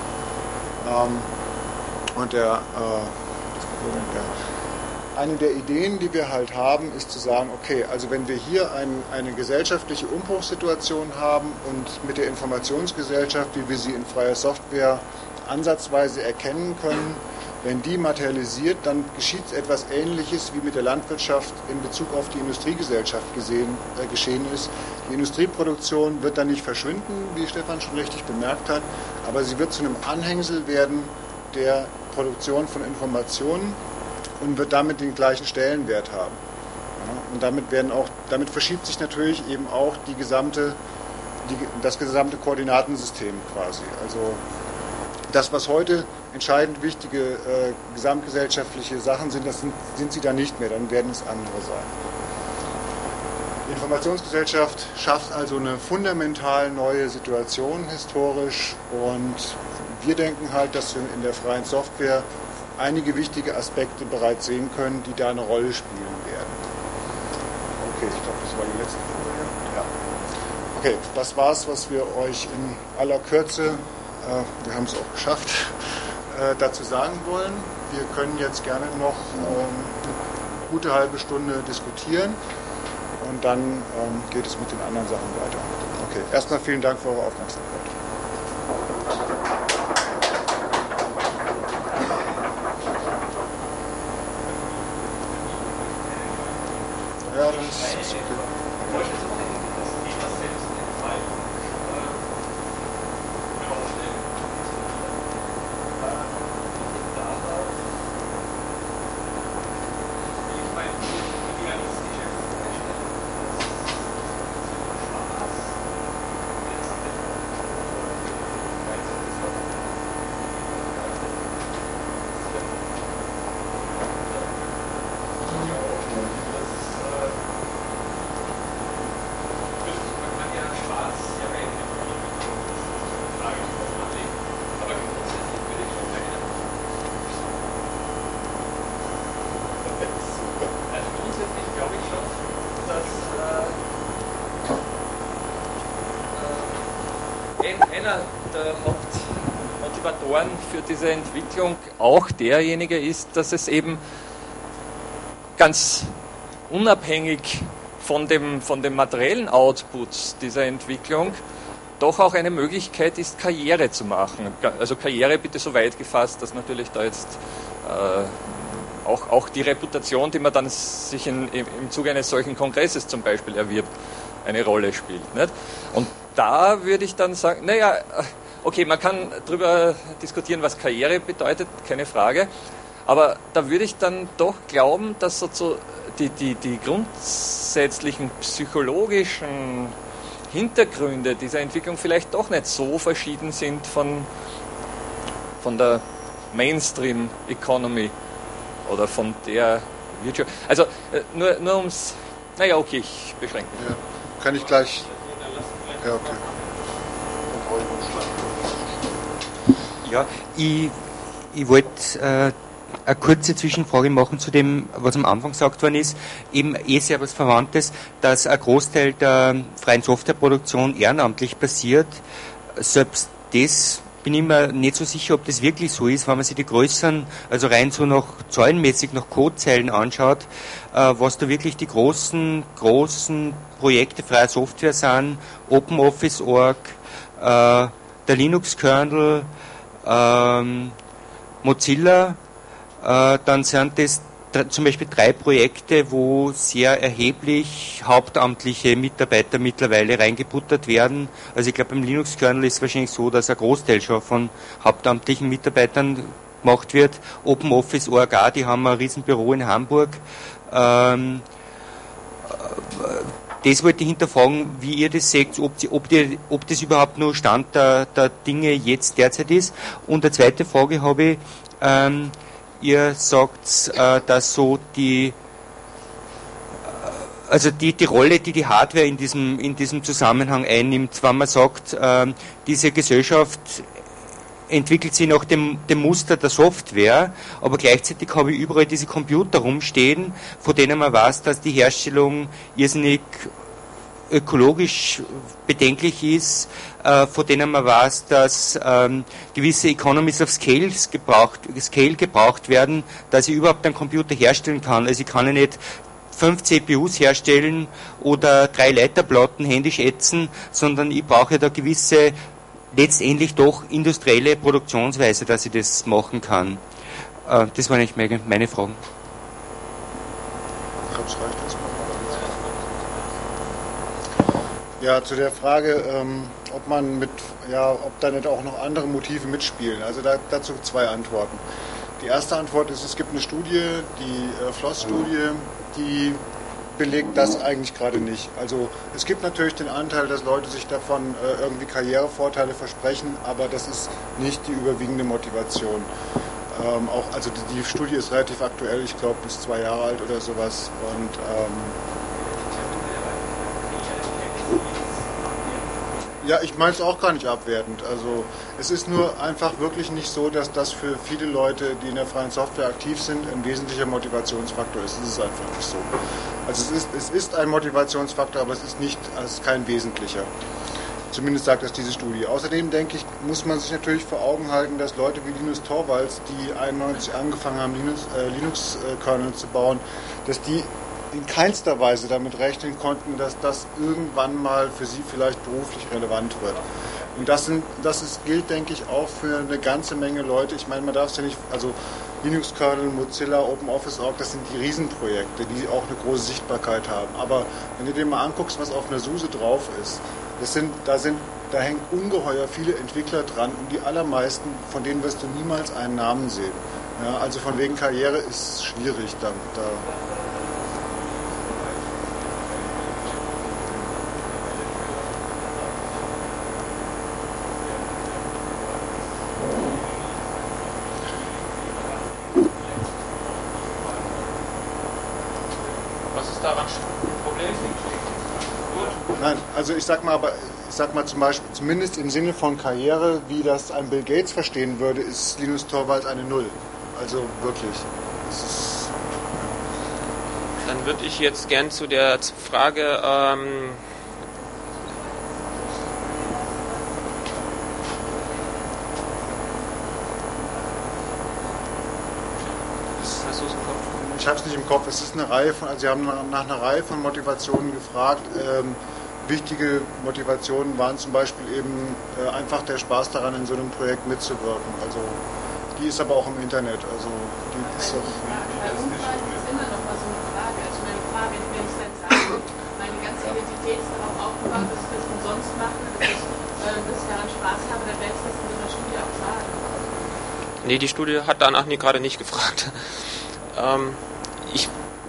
Eine der Ideen, die wir halt haben, ist zu sagen, okay, also wenn wir hier eine gesellschaftliche Umbruchssituation haben und mit der Informationsgesellschaft, wie wir sie in freier Software ansatzweise erkennen können, wenn die materialisiert, dann geschieht etwas Ähnliches wie mit der Landwirtschaft in Bezug auf die Industriegesellschaft geschehen ist. Die Industrieproduktion wird dann nicht verschwinden, wie Stefan schon richtig bemerkt hat, aber sie wird zu einem Anhängsel werden der Produktion von Informationen und wird damit den gleichen Stellenwert haben. Ja, und damit verschiebt sich natürlich eben auch das gesamte Koordinatensystem quasi. Also das, was heute entscheidend wichtige gesamtgesellschaftliche Sachen sind, sind sie dann nicht mehr, dann werden es andere sein. Die Informationsgesellschaft schafft also eine fundamental neue Situation historisch und wir denken halt, dass wir in der freien Software einige wichtige Aspekte bereits sehen können, die da eine Rolle spielen werden. Okay, ich glaube, das war die letzte Folie. Ja. Okay, das war's, was wir euch in aller Kürze, wir haben es auch geschafft, dazu sagen wollen. Wir können jetzt gerne noch eine gute halbe Stunde diskutieren und dann geht es mit den anderen Sachen weiter. Okay, erstmal vielen Dank für eure Aufmerksamkeit. Ja, das ist okay. Einer der Hauptmotivatoren für diese Entwicklung auch derjenige ist, dass es eben ganz unabhängig von dem materiellen Output dieser Entwicklung doch auch eine Möglichkeit ist, Karriere zu machen. Also Karriere bitte so weit gefasst, dass natürlich da jetzt auch die Reputation, die man dann sich im Zuge eines solchen Kongresses zum Beispiel erwirbt, eine Rolle spielt. Nicht? Und da würde ich dann sagen, naja, okay, man kann darüber diskutieren, was Karriere bedeutet, keine Frage, aber da würde ich dann doch glauben, dass so die grundsätzlichen psychologischen Hintergründe dieser Entwicklung vielleicht doch nicht so verschieden sind von der Mainstream-Economy oder von der Wirtschaft. Also nur ums... Naja, okay, ich beschränke mich. Ja. Kann ich gleich... Ja, okay. Ja, ich wollte eine kurze Zwischenfrage machen zu dem, was am Anfang gesagt worden ist, eben sehr was Verwandtes, dass ein Großteil der freien Softwareproduktion ehrenamtlich passiert. Selbst das bin ich mir nicht so sicher, ob das wirklich so ist, wenn man sich die größeren, also rein so nach zahlenmäßig, nach Codezeilen anschaut, was da wirklich die großen Projekte freier Software sind, OpenOffice.org, der Linux-Kernel, Mozilla, dann sind das zum Beispiel 3 Projekte, wo sehr erheblich hauptamtliche Mitarbeiter mittlerweile reingebuttert werden. Also ich glaube, beim Linux-Kernel ist es wahrscheinlich so, dass ein Großteil schon von hauptamtlichen Mitarbeitern gemacht wird. OpenOffice.org, die haben ein Riesenbüro in Hamburg. Das wollte ich hinterfragen, wie ihr das seht, ob das überhaupt nur Stand der Dinge jetzt derzeit ist. Und eine zweite Frage habe ich, ihr sagt, dass so die Rolle, die die Hardware in diesem Zusammenhang einnimmt, wenn man sagt, diese Gesellschaft entwickelt sich nach dem Muster der Software, aber gleichzeitig habe ich überall diese Computer rumstehen, von denen man weiß, dass die Herstellung irrsinnig ökologisch bedenklich ist, von denen man weiß, dass gewisse Economies of Scale gebraucht werden, dass ich überhaupt einen Computer herstellen kann. Also ich kann ja nicht 5 CPUs herstellen oder 3 Leiterplatten händisch ätzen, sondern ich brauche da gewisse, letztendlich doch industrielle Produktionsweise, dass ich das machen kann. Das waren eigentlich meine Fragen. Ich glaube, es reicht jetzt mal. Ja, zu der Frage, ob da nicht auch noch andere Motive mitspielen. Also dazu 2 Antworten. Die erste Antwort ist, es gibt eine Studie, die Floss-Studie, die belegt das eigentlich gerade nicht. Also es gibt natürlich den Anteil, dass Leute sich davon irgendwie Karrierevorteile versprechen, aber das ist nicht die überwiegende Motivation. Also die Studie ist relativ aktuell, ich glaube bis 2 Jahre alt oder sowas. Und ja, ich meine es auch gar nicht abwertend. Also es ist nur einfach wirklich nicht so, dass das für viele Leute, die in der freien Software aktiv sind, ein wesentlicher Motivationsfaktor ist. Es ist einfach nicht so. Also es ist ein Motivationsfaktor, aber es ist kein wesentlicher. Zumindest sagt das diese Studie. Außerdem, denke ich, muss man sich natürlich vor Augen halten, dass Leute wie Linus Torvalds, die 1991 angefangen haben, Linux-Kernel zu bauen, dass die in keinster Weise damit rechnen konnten, dass das irgendwann mal für sie vielleicht beruflich relevant wird. Und das gilt, denke ich, auch für eine ganze Menge Leute. Ich meine, man darf es ja nicht, also Linux-Kernel, Mozilla, OpenOffice.org, das sind die Riesenprojekte, die auch eine große Sichtbarkeit haben. Aber wenn du dir mal anguckst, was auf einer SUSE drauf ist, da hängen ungeheuer viele Entwickler dran und die allermeisten, von denen wirst du niemals einen Namen sehen. Ja, also von wegen Karriere ist schwierig. Was ist daran ein Problem? Nein, also ich sag mal zum Beispiel, zumindest im Sinne von Karriere, wie das ein Bill Gates verstehen würde, ist Linus Torvalds eine Null. Also wirklich. Dann würde ich jetzt gern zu der Frage hast du es im Kopf? Ich habe es nicht im Kopf. Es ist eine Reihe von, also Sie haben nach einer Reihe von Motivationen gefragt. Wichtige Motivationen waren zum Beispiel eben einfach der Spaß daran, in so einem Projekt mitzuwirken. Also die ist aber auch im Internet. Also die ist auch. Bei Umfragen ist immer noch mal so eine Frage. Also meine Frage, wenn ich dann sage, meine ganze Identität ist darauf aufgebaut, dass ich das umsonst mache, dass ich daran Spaß habe, dann werde ich das in so einer Studie auch sagen. Nee, die Studie hat danach gerade nicht gefragt.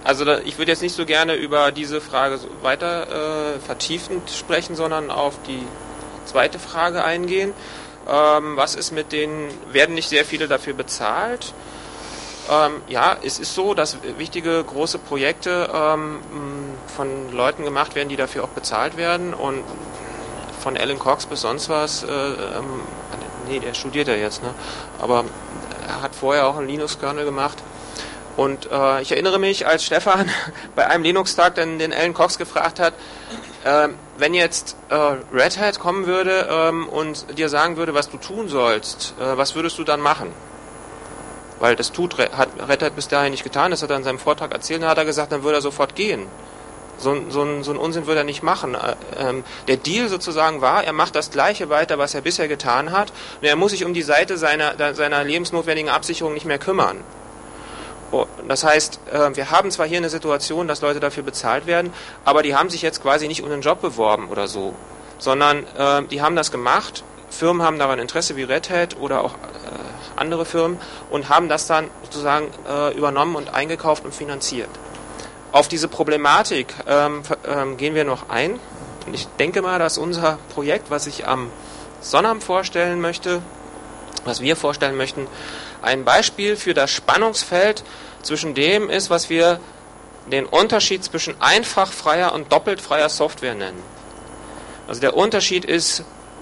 Also ich würde jetzt nicht so gerne über diese Frage weiter vertiefend sprechen, sondern auf die zweite Frage eingehen. Was ist mit denen, werden nicht sehr viele dafür bezahlt? Ja, es ist so, dass wichtige große Projekte von Leuten gemacht werden, die dafür auch bezahlt werden, und von Alan Cox bis sonst was, nee, der studiert ja jetzt, ne? Aber er hat vorher auch einen Linux-Kernel gemacht. Und ich erinnere mich, als Stefan bei einem Linux-Tag den Alan Cox gefragt hat, wenn jetzt Red Hat kommen würde und dir sagen würde, was du tun sollst, was würdest du dann machen? Weil das hat Red Hat bis dahin nicht getan, das hat er in seinem Vortrag erzählt, und hat er gesagt, dann würde er sofort gehen. So einen Unsinn würde er nicht machen. Der Deal sozusagen war, er macht das Gleiche weiter, was er bisher getan hat, und er muss sich um die Seite seiner lebensnotwendigen Absicherung nicht mehr kümmern. Das heißt, wir haben zwar hier eine Situation, dass Leute dafür bezahlt werden, aber die haben sich jetzt quasi nicht um einen Job beworben oder so, sondern die haben das gemacht, Firmen haben daran Interesse wie Red Hat oder auch andere Firmen und haben das dann sozusagen übernommen und eingekauft und finanziert. Auf diese Problematik gehen wir noch ein. Und ich denke mal, dass unser Projekt, was ich am Sonnabend vorstellen möchte, was wir vorstellen möchten, ein Beispiel für das Spannungsfeld zwischen dem ist, was wir den Unterschied zwischen einfach freier und doppelt freier Software nennen. Also der Unterschied ist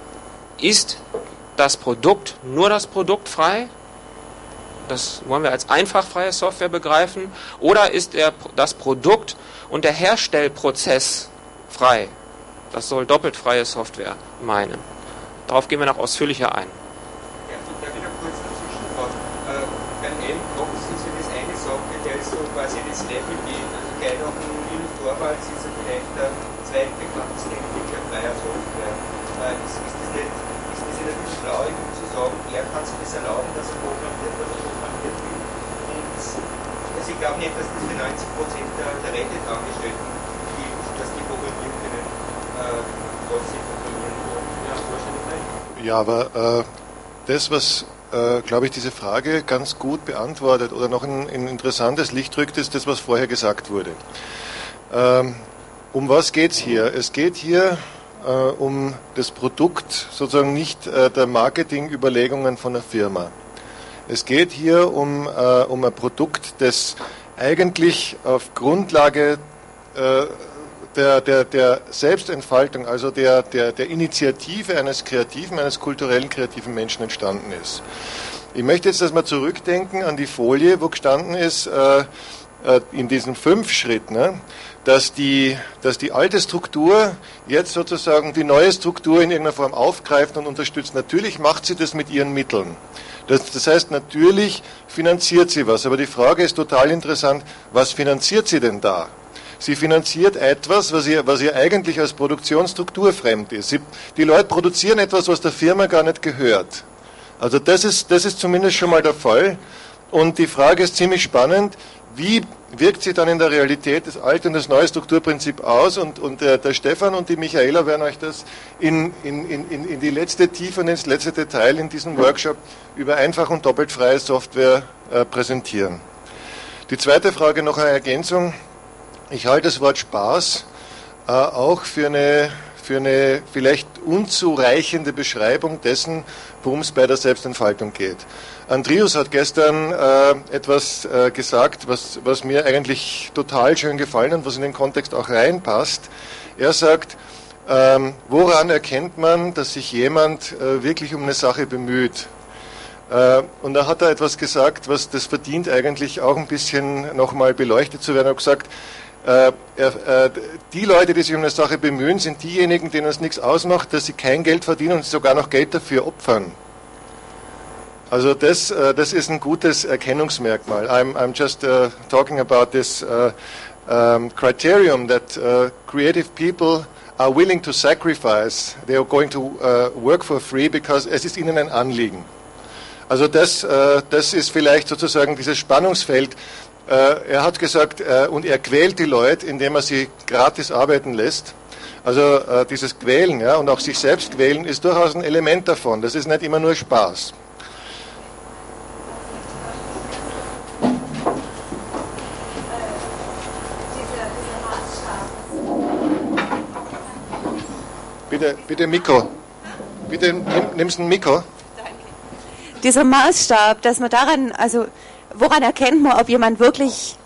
das Produkt nur das Produkt frei? Das wollen wir als einfach freie Software begreifen. Oder ist das Produkt und der Herstellprozess frei? Das soll doppelt freie Software meinen. Darauf gehen wir noch ausführlicher ein. Ja, ich darf wieder kurz dazwischen fragen. Beim N-Box ist ja das eine Sache, der ist so quasi das Level geht. Also gleich nach dem Linus Torvalds ist er vielleicht der zweitbekannteste Entwickler freier Software. Ist das nicht ein bisschen schlau, zu sagen, er kann sich das erlauben, dass er programmiert, was er programmiert will. Und also ich glaube nicht, dass das für 90% der Reddit-Angestellten gilt, dass die programmieren können, was sie programmieren wollen. Ja, wahrscheinlich nicht. Ja, aber das, was, glaube ich, diese Frage ganz gut beantwortet oder noch in interessantes Licht rückt, ist das, was vorher gesagt wurde. Um was geht es hier? Es geht hier um das Produkt, sozusagen nicht der Marketingüberlegungen von der Firma. Es geht hier um ein Produkt, das eigentlich auf Grundlage der Selbstentfaltung, also der Initiative eines kulturellen kreativen Menschen entstanden ist. Ich möchte jetzt erstmal zurückdenken an die Folie, wo gestanden ist, in diesen 5 Schritten, ne, dass die alte Struktur jetzt sozusagen die neue Struktur in irgendeiner Form aufgreift und unterstützt. Natürlich macht sie das mit ihren Mitteln. Das heißt, natürlich finanziert sie was. Aber die Frage ist total interessant, was finanziert sie denn da? Sie finanziert etwas, was ihr eigentlich als Produktionsstruktur fremd ist. Die Leute produzieren etwas, was der Firma gar nicht gehört. Also das ist zumindest schon mal der Fall. Und die Frage ist ziemlich spannend. Wie wirkt sich dann in der Realität das alte und das neue Strukturprinzip aus? Und der Stefan und die Michaela werden euch das in die letzte Tiefe und ins letzte Detail in diesem Workshop über einfach und doppelt freie Software präsentieren. Die zweite Frage noch eine Ergänzung. Ich halte das Wort Spaß auch für eine vielleicht unzureichende Beschreibung dessen, worum es bei der Selbstentfaltung geht. Andrius hat gestern etwas gesagt, was mir eigentlich total schön gefallen und was in den Kontext auch reinpasst. Er sagt, woran erkennt man, dass sich jemand wirklich um eine Sache bemüht? Und da hat er etwas gesagt, das verdient eigentlich auch ein bisschen nochmal beleuchtet zu werden. Er hat gesagt, die Leute, die sich um eine Sache bemühen, sind diejenigen, denen es nichts ausmacht, dass sie kein Geld verdienen und sogar noch Geld dafür opfern. Also das ist ein gutes Erkennungsmerkmal. I'm just talking about this criterion that creative people are willing to sacrifice. They are going to work for free because es ist ihnen ein Anliegen. Also das ist vielleicht sozusagen dieses Spannungsfeld. Er hat gesagt, und er quält die Leute, indem er sie gratis arbeiten lässt. Also dieses Quälen, ja, und auch sich selbst quälen ist durchaus ein Element davon. Das ist nicht immer nur Spaß. Bitte Mikro. Bitte nimmst ein Mikro. Dieser Maßstab, dass man daran, also woran erkennt man, ob jemand wirklich,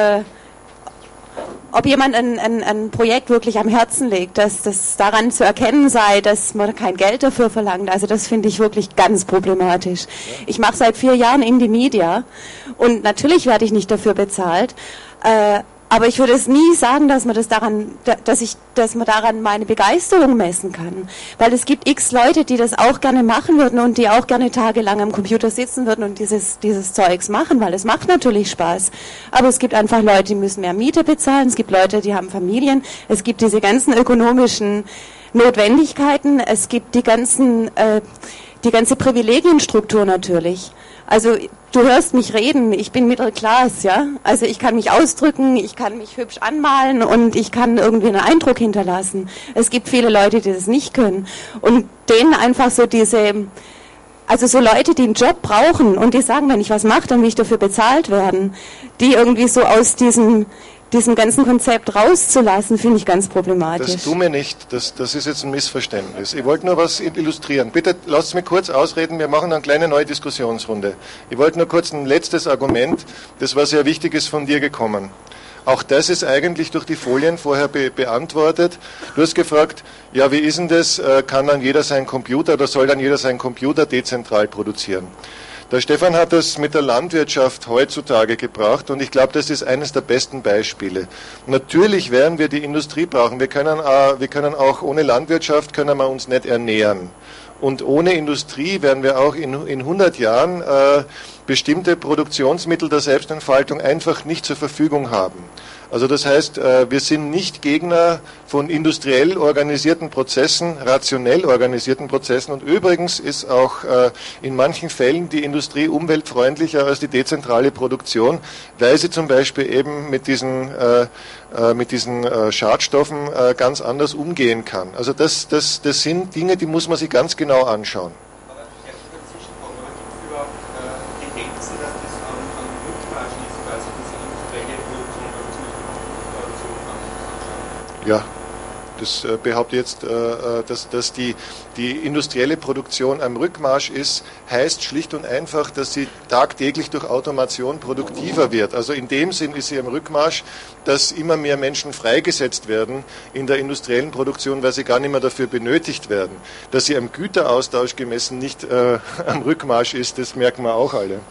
ob jemand ein Projekt wirklich am Herzen legt, dass das daran zu erkennen sei, dass man kein Geld dafür verlangt. Also das finde ich wirklich ganz problematisch. Ich mache seit 4 Jahren Indie Media und natürlich werde ich nicht dafür bezahlt. Aber ich würde es nie sagen, dass man dass man daran meine Begeisterung messen kann. Weil es gibt x Leute, die das auch gerne machen würden und die auch gerne tagelang am Computer sitzen würden und dieses Zeugs machen, weil es macht natürlich Spaß. Aber es gibt einfach Leute, die müssen mehr Miete bezahlen, es gibt Leute, die haben Familien, es gibt diese ganzen ökonomischen Notwendigkeiten, es gibt die ganze Privilegienstruktur natürlich. Also du hörst mich reden, ich bin Middle Class, ja. Also ich kann mich ausdrücken, ich kann mich hübsch anmalen und ich kann irgendwie einen Eindruck hinterlassen. Es gibt viele Leute, die das nicht können. Und denen einfach so so Leute, die einen Job brauchen und die sagen, wenn ich was mache, dann will ich dafür bezahlt werden, die irgendwie so aus diesem ganzen Konzept rauszulassen, finde ich ganz problematisch. Das tu mir nicht, das ist jetzt ein Missverständnis. Ich wollte nur was illustrieren. Bitte lasst mich kurz ausreden, wir machen eine kleine neue Diskussionsrunde. Ich wollte nur kurz ein letztes Argument, das war sehr wichtig, ist von dir gekommen. Auch das ist eigentlich durch die Folien vorher beantwortet. Du hast gefragt, ja, wie ist denn das, kann dann jeder seinen Computer oder soll dann jeder seinen Computer dezentral produzieren? Der Stefan hat das mit der Landwirtschaft heutzutage gebracht und ich glaube, das ist eines der besten Beispiele. Natürlich werden wir die Industrie brauchen. Wir können auch ohne Landwirtschaft können wir uns nicht ernähren. Und ohne Industrie werden wir auch in 100 Jahren bestimmte Produktionsmittel der Selbstentfaltung einfach nicht zur Verfügung haben. Also das heißt, wir sind nicht Gegner von industriell organisierten Prozessen, rationell organisierten Prozessen. Und übrigens ist auch in manchen Fällen die Industrie umweltfreundlicher als die dezentrale Produktion, weil sie zum Beispiel eben mit diesen Schadstoffen ganz anders umgehen kann. Also das sind Dinge, die muss man sich ganz genau anschauen. Ja, das behauptet jetzt, dass die industrielle Produktion am Rückmarsch ist, heißt schlicht und einfach, dass sie tagtäglich durch Automation produktiver wird. Also in dem Sinn ist sie am Rückmarsch, dass immer mehr Menschen freigesetzt werden in der industriellen Produktion, weil sie gar nicht mehr dafür benötigt werden. Dass sie am Güteraustausch gemessen nicht am Rückmarsch ist, das merken wir auch alle.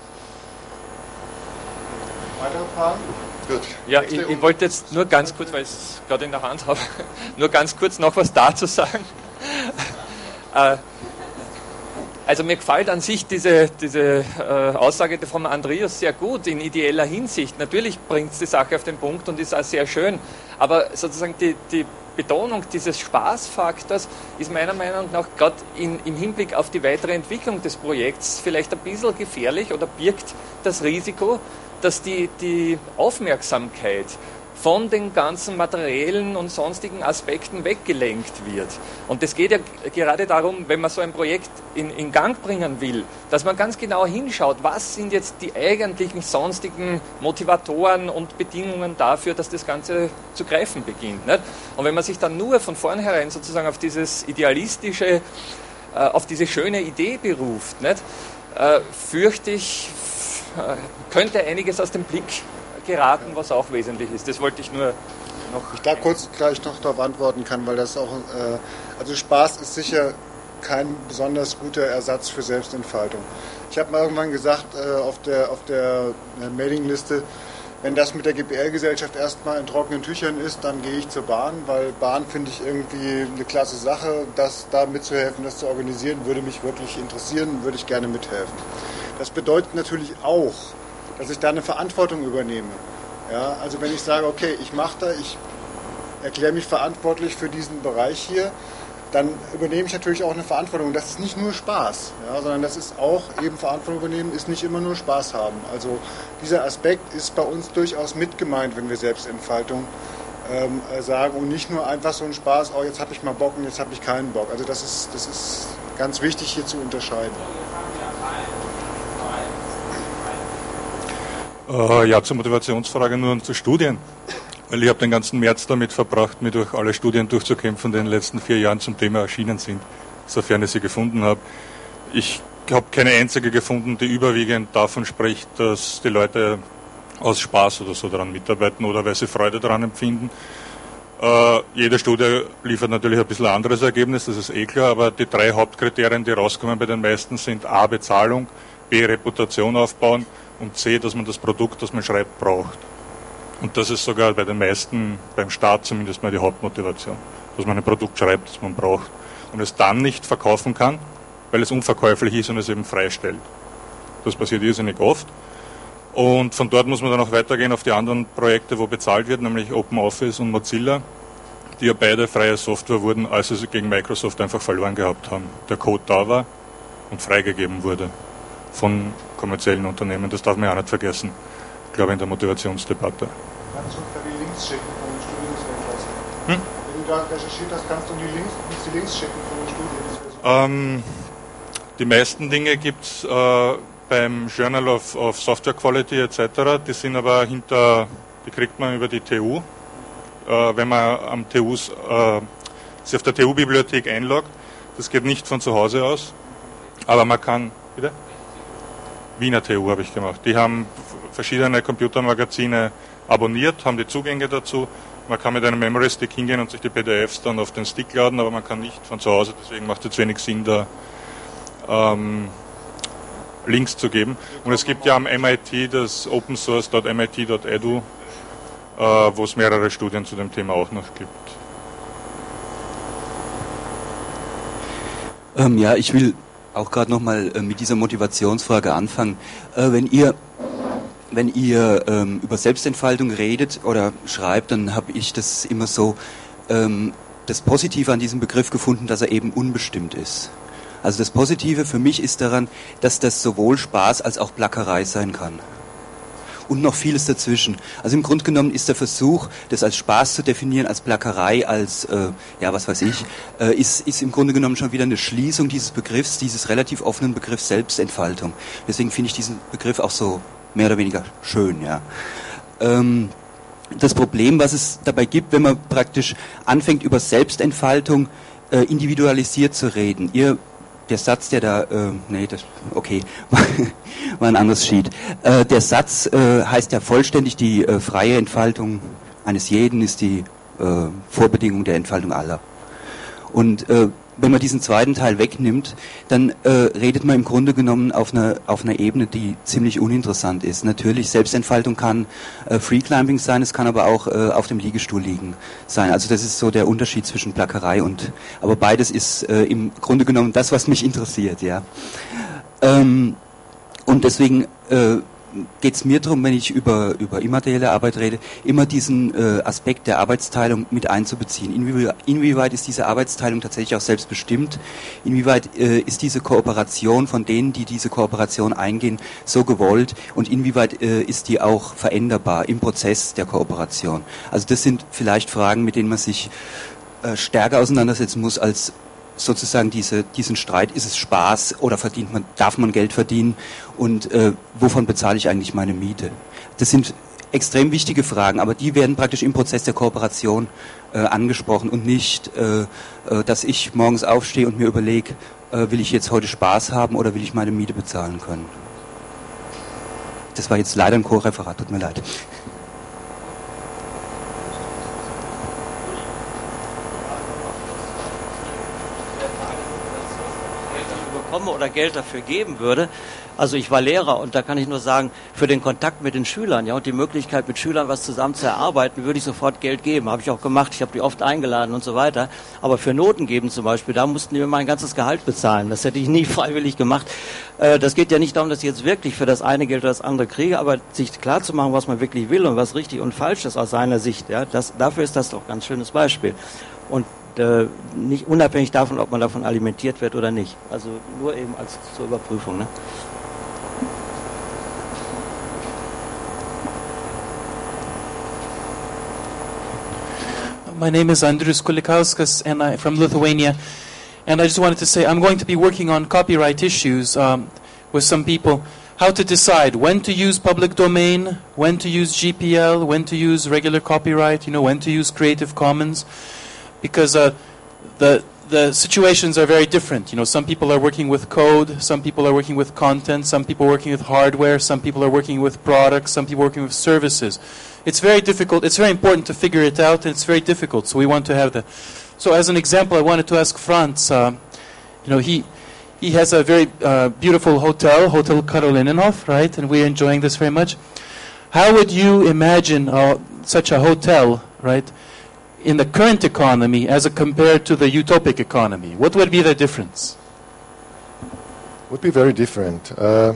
Weitere Fragen? Gut. Ja, ich wollte jetzt nur ganz kurz, weil ich es gerade in der Hand habe, nur ganz kurz noch was dazu sagen. Also mir gefällt an sich diese Aussage von Andreas sehr gut in ideeller Hinsicht. Natürlich bringt es die Sache auf den Punkt und ist auch sehr schön. Aber sozusagen die Betonung dieses Spaßfaktors ist meiner Meinung nach gerade im Hinblick auf die weitere Entwicklung des Projekts vielleicht ein bisschen gefährlich oder birgt das Risiko, dass die Aufmerksamkeit von den ganzen materiellen und sonstigen Aspekten weggelenkt wird. Und es geht ja gerade darum, wenn man so ein Projekt in Gang bringen will, dass man ganz genau hinschaut, was sind jetzt die eigentlichen sonstigen Motivatoren und Bedingungen dafür, dass das Ganze zu greifen beginnt. Nicht? Und wenn man sich dann nur von vornherein sozusagen auf dieses idealistische, auf diese schöne Idee beruft, nicht? Fürchte ich, könnte einiges aus dem Blick geraten, was auch wesentlich ist. Das wollte ich nur noch... Ich da kurz gleich noch darauf antworten kann, weil das auch... also Spaß ist sicher kein besonders guter Ersatz für Selbstentfaltung. Ich habe mal irgendwann gesagt, auf der Mailingliste, wenn das mit der GPL-Gesellschaft erstmal in trockenen Tüchern ist, dann gehe ich zur Bahn, weil Bahn finde ich irgendwie eine klasse Sache. Das da mitzuhelfen, das zu organisieren, würde mich wirklich interessieren, würde ich gerne mithelfen. Das bedeutet natürlich auch, dass ich da eine Verantwortung übernehme. Ja, also wenn ich sage, okay, ich erkläre mich verantwortlich für diesen Bereich hier, dann übernehme ich natürlich auch eine Verantwortung. Das ist nicht nur Spaß, ja, sondern das ist auch eben Verantwortung übernehmen, ist nicht immer nur Spaß haben. Also dieser Aspekt ist bei uns durchaus mit gemeint, wenn wir Selbstentfaltung sagen und nicht nur einfach so ein Spaß, oh jetzt habe ich mal Bock und jetzt habe ich keinen Bock. Also das ist ganz wichtig hier zu unterscheiden. Ja, zur Motivationsfrage nur und zu Studien. Weil ich habe den ganzen März damit verbracht, mir durch alle Studien durchzukämpfen, die in den letzten 4 Jahren zum Thema erschienen sind, sofern ich sie gefunden habe. Ich habe keine einzige gefunden, die überwiegend davon spricht, dass die Leute aus Spaß oder so daran mitarbeiten oder weil sie Freude daran empfinden. Jede Studie liefert natürlich ein bisschen anderes Ergebnis, das ist klar, aber die 3 Hauptkriterien, die rauskommen bei den meisten, sind A, Bezahlung, B, Reputation aufbauen und C, dass man das Produkt, das man schreibt, braucht. Und das ist sogar bei den meisten, beim Start zumindest mal die Hauptmotivation, dass man ein Produkt schreibt, das man braucht und es dann nicht verkaufen kann, weil es unverkäuflich ist und es eben freistellt. Das passiert irrsinnig oft. Und von dort muss man dann auch weitergehen auf die anderen Projekte, wo bezahlt wird, nämlich OpenOffice und Mozilla, die ja beide freie Software wurden, als sie gegen Microsoft einfach verloren gehabt haben. Der Code da war und freigegeben wurde von kommerziellen Unternehmen. Das darf man ja auch nicht vergessen, ich glaube in der Motivationsdebatte. Kannst du die Links schicken von den Studien, das wäre klasse. Wenn du da recherchiert hast, kannst du die Links schicken von den Studien, das wäre super. Die meisten Dinge gibt es beim Journal of Software Quality etc. Die sind aber die kriegt man über die TU. Wenn man am sich auf der TU-Bibliothek einloggt, das geht nicht von zu Hause aus, aber man kann, bitte? Wiener TU habe ich gemacht. Die haben verschiedene Computermagazine abonniert, haben die Zugänge dazu. Man kann mit einem Memory Stick hingehen und sich die PDFs dann auf den Stick laden, aber man kann nicht von zu Hause, deswegen macht es wenig Sinn, da Links zu geben. Und es gibt ja am MIT das opensource.mit.edu, wo es mehrere Studien zu dem Thema auch noch gibt. Ja, ich will auch gerade nochmal mit dieser Motivationsfrage anfangen. Wenn ihr über Selbstentfaltung redet oder schreibt, dann habe ich das immer so das Positive an diesem Begriff gefunden, dass er eben unbestimmt ist. Also das Positive für mich ist daran, dass das sowohl Spaß als auch Plackerei sein kann. Und noch vieles dazwischen. Also im Grunde genommen ist der Versuch, das als Spaß zu definieren, als Plackerei, als, ist im Grunde genommen schon wieder eine Schließung dieses Begriffs, dieses relativ offenen Begriffs Selbstentfaltung. Deswegen finde ich diesen Begriff auch so mehr oder weniger schön, ja. Das Problem, was es dabei gibt, wenn man praktisch anfängt, über Selbstentfaltung individualisiert zu reden. Der Satz, der da, war ein anderes Sheet. Der Satz heißt ja vollständig, die freie Entfaltung eines jeden ist die Vorbedingung der Entfaltung aller. Und wenn man diesen zweiten Teil wegnimmt, dann redet man im Grunde genommen auf einer Ebene, die ziemlich uninteressant ist. Natürlich, Selbstentfaltung kann Freeclimbing sein, es kann aber auch auf dem Liegestuhl liegen sein. Also das ist so der Unterschied zwischen Plackerei aber beides ist im Grunde genommen das, was mich interessiert, ja. Und deswegen geht es mir darum, wenn ich über immaterielle Arbeit rede, immer diesen Aspekt der Arbeitsteilung mit einzubeziehen. Inwieweit ist diese Arbeitsteilung tatsächlich auch selbstbestimmt? Inwieweit ist diese Kooperation von denen, die diese Kooperation eingehen, so gewollt? Und inwieweit ist die auch veränderbar im Prozess der Kooperation? Also das sind vielleicht Fragen, mit denen man sich stärker auseinandersetzen muss als sozusagen diesen Streit, ist es Spaß oder darf man Geld verdienen und wovon bezahle ich eigentlich meine Miete? Das sind extrem wichtige Fragen, aber die werden praktisch im Prozess der Kooperation angesprochen und nicht, dass ich morgens aufstehe und mir überlege, will ich jetzt heute Spaß haben oder will ich meine Miete bezahlen können? Das war jetzt leider ein Co-Referat, tut mir leid. Oder Geld dafür geben würde. Also ich war Lehrer und da kann ich nur sagen, für den Kontakt mit den Schülern, ja, und die Möglichkeit mit Schülern was zusammen zu erarbeiten, würde ich sofort Geld geben. Habe ich auch gemacht, ich habe die oft eingeladen und so weiter. Aber für Noten geben zum Beispiel, da mussten die mir mein ganzes Gehalt bezahlen. Das hätte ich nie freiwillig gemacht. Das geht ja nicht darum, dass ich jetzt wirklich für das eine Geld oder das andere kriege, aber sich klar zu machen, was man wirklich will und was richtig und falsch ist aus seiner Sicht, ja, dafür ist das doch ein ganz schönes Beispiel. Und nicht unabhängig davon, ob man davon alimentiert wird oder nicht. Also nur eben als zur Überprüfung. Ne? My name is Andrius Kulikauskas and I'm from Lithuania. And I just wanted to say I'm going to be working on copyright issues with some people. how to decide when to use public domain, when to use GPL, when to use regular copyright, when to use Creative Commons, because the situations are very different. Some people are working with code, some people are working with content, some people are working with hardware, some people are working with products, some people are working with services. It's very difficult. It's very important to figure it out, and it's very difficult. So we want to have So as an example, I wanted to ask Franz. He has a very beautiful Hotel Karolinenhof, right? And we're enjoying this very much. How would you imagine such a hotel, right, in the current economy as compared to the utopic economy? What would be the difference? Would be very different.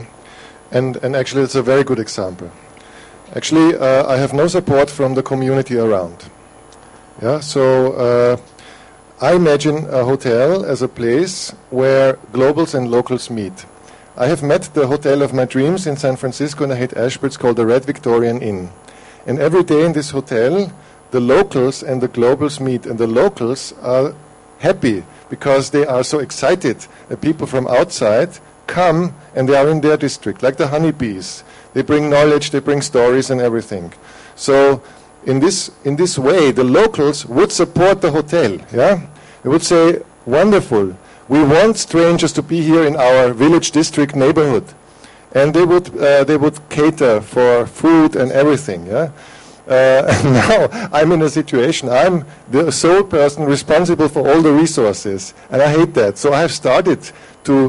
And actually, it's a very good example. Actually, I have no support from the community around. Yeah, so I imagine a hotel as a place where globals and locals meet. I have met the hotel of my dreams in San Francisco, and I hate Ashburn. It's called the Red Victorian Inn. And every day in this hotel, the locals and the globals meet, and the locals are happy because they are so excited that people from outside come and they are in their district, like the honeybees. They bring knowledge, they bring stories and everything. So in this way, the locals would support the hotel. Yeah, they would say, "Wonderful, we want strangers to be here in our village district neighborhood," and they would cater for food and everything. Yeah. And now I'm in a situation, I'm the sole person responsible for all the resources, and I hate that. So I have started to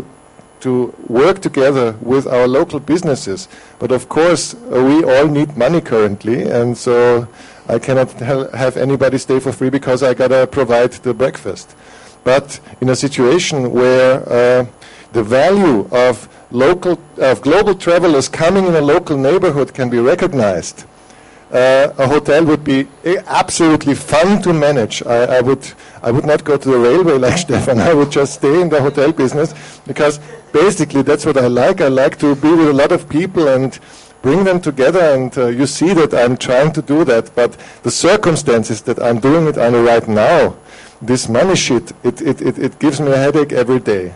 work together with our local businesses. But of course, we all need money currently, and so I cannot have anybody stay for free because I gotta provide the breakfast. But in a situation where the value of global travelers coming in a local neighborhood can be recognized, a hotel would be absolutely fun to manage. I would not go to the railway like Stefan. I would just stay in the hotel business because basically that's what I like. I like to be with a lot of people and bring them together, and you see that I'm trying to do that. But the circumstances that I'm doing it under right now, this money shit, it gives me a headache every day.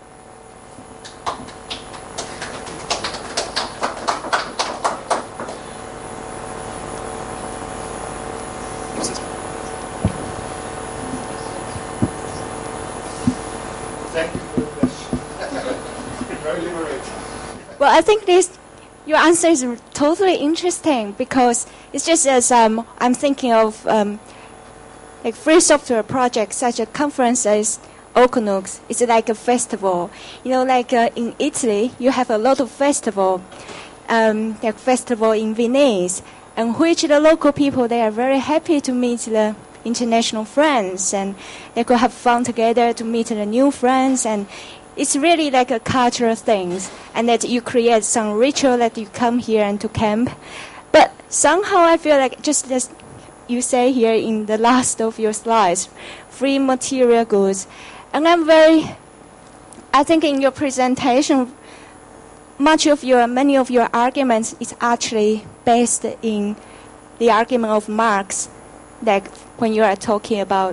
Well, I think your answer is totally interesting because it's just as I'm thinking of like free software projects such as conferences, Oconux. It's like a festival. Like in Italy, you have a lot of festival, like festival in Venice, and which the local people, they are very happy to meet the international friends, and they could have fun together to meet the new friends, and it's really like a cultural thing, and that you create some ritual that you come here and to camp. But somehow I feel like just as you say here in the last of your slides, free material goods. And I think in your presentation, many of your arguments is actually based in the argument of Marx, like when you are talking about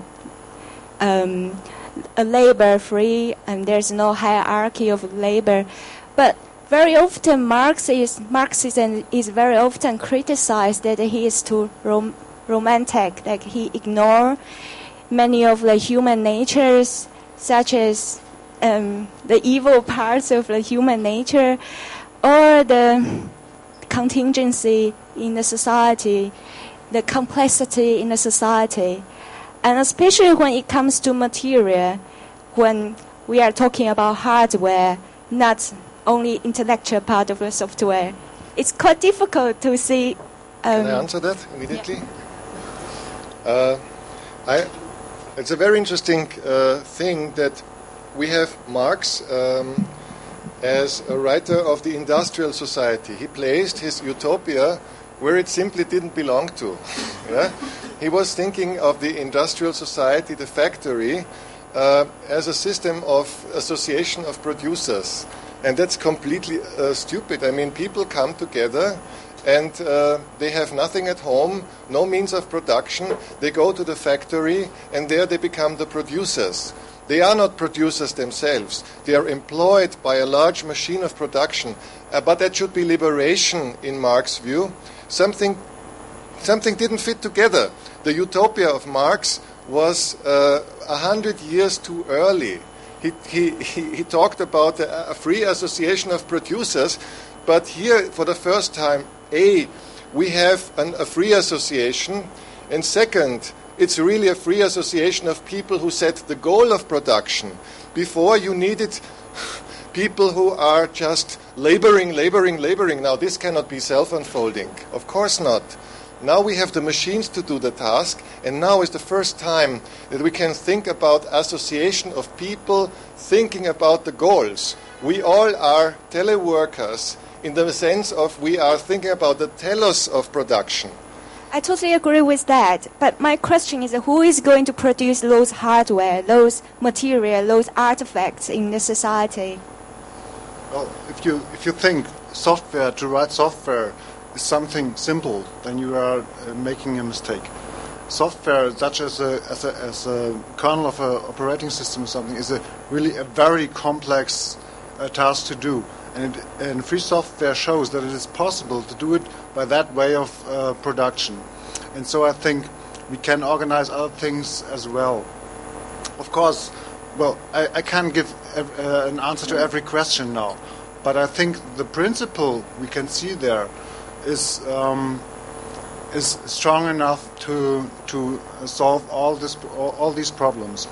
a labor free and there's no hierarchy of labor. But very often Marxism is very often criticized that he is too romantic, like he ignores many of the human natures, such as the evil parts of the human nature, or the contingency in the society, the complexity in the society. And especially when it comes to material, when we are talking about hardware, not only intellectual part of the software, it's quite difficult to see. Can I answer that immediately? Yeah. It's a very interesting thing that we have Marx as a writer of the industrial society. He placed his utopia where it simply didn't belong to. Yeah? He was thinking of the industrial society, the factory, as a system of association of producers. And that's completely stupid. I mean, people come together and they have nothing at home, no means of production. They go to the factory and there they become the producers. They are not producers themselves. They are employed by a large machine of production. But that should be liberation in Marx's view. Something didn't fit together. The utopia of Marx was 100 years too early. He talked about a free association of producers, but here, for the first time, we have a free association, and second, it's really a free association of people who set the goal of production. Before, you needed people who are just laboring. Now, this cannot be self-unfolding. Of course not. Now we have the machines to do the task, and now is the first time that we can think about association of people thinking about the goals. We all are teleworkers in the sense of we are thinking about the telos of production. I totally agree with that. But my question is, who is going to produce those hardware, those material, those artifacts in the society? Well, if you think software, to write software is something simple, then you are making a mistake. Software, such as a kernel of an operating system or something, is really a very complex task to do. And free software shows that it is possible to do it by that way of production. And so I think we can organize other things as well. Of course, well, I can't give an answer to every question now, but I think the principle we can see there is strong enough to solve all these problems.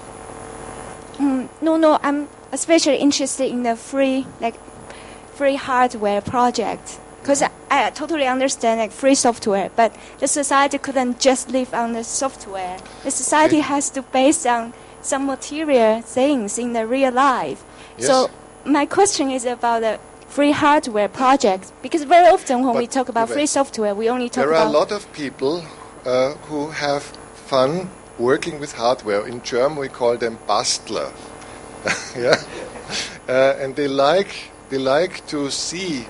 No, I'm especially interested in the free hardware project, because I totally understand free software, but the society couldn't just live on the software. The society has to base on some material things in the real life. Yes. So my question is about the free hardware project, because very often when we talk about free software, we only talk about... There are a lot of people who have fun working with hardware. In German we call them Bastler. Yeah? And they like to see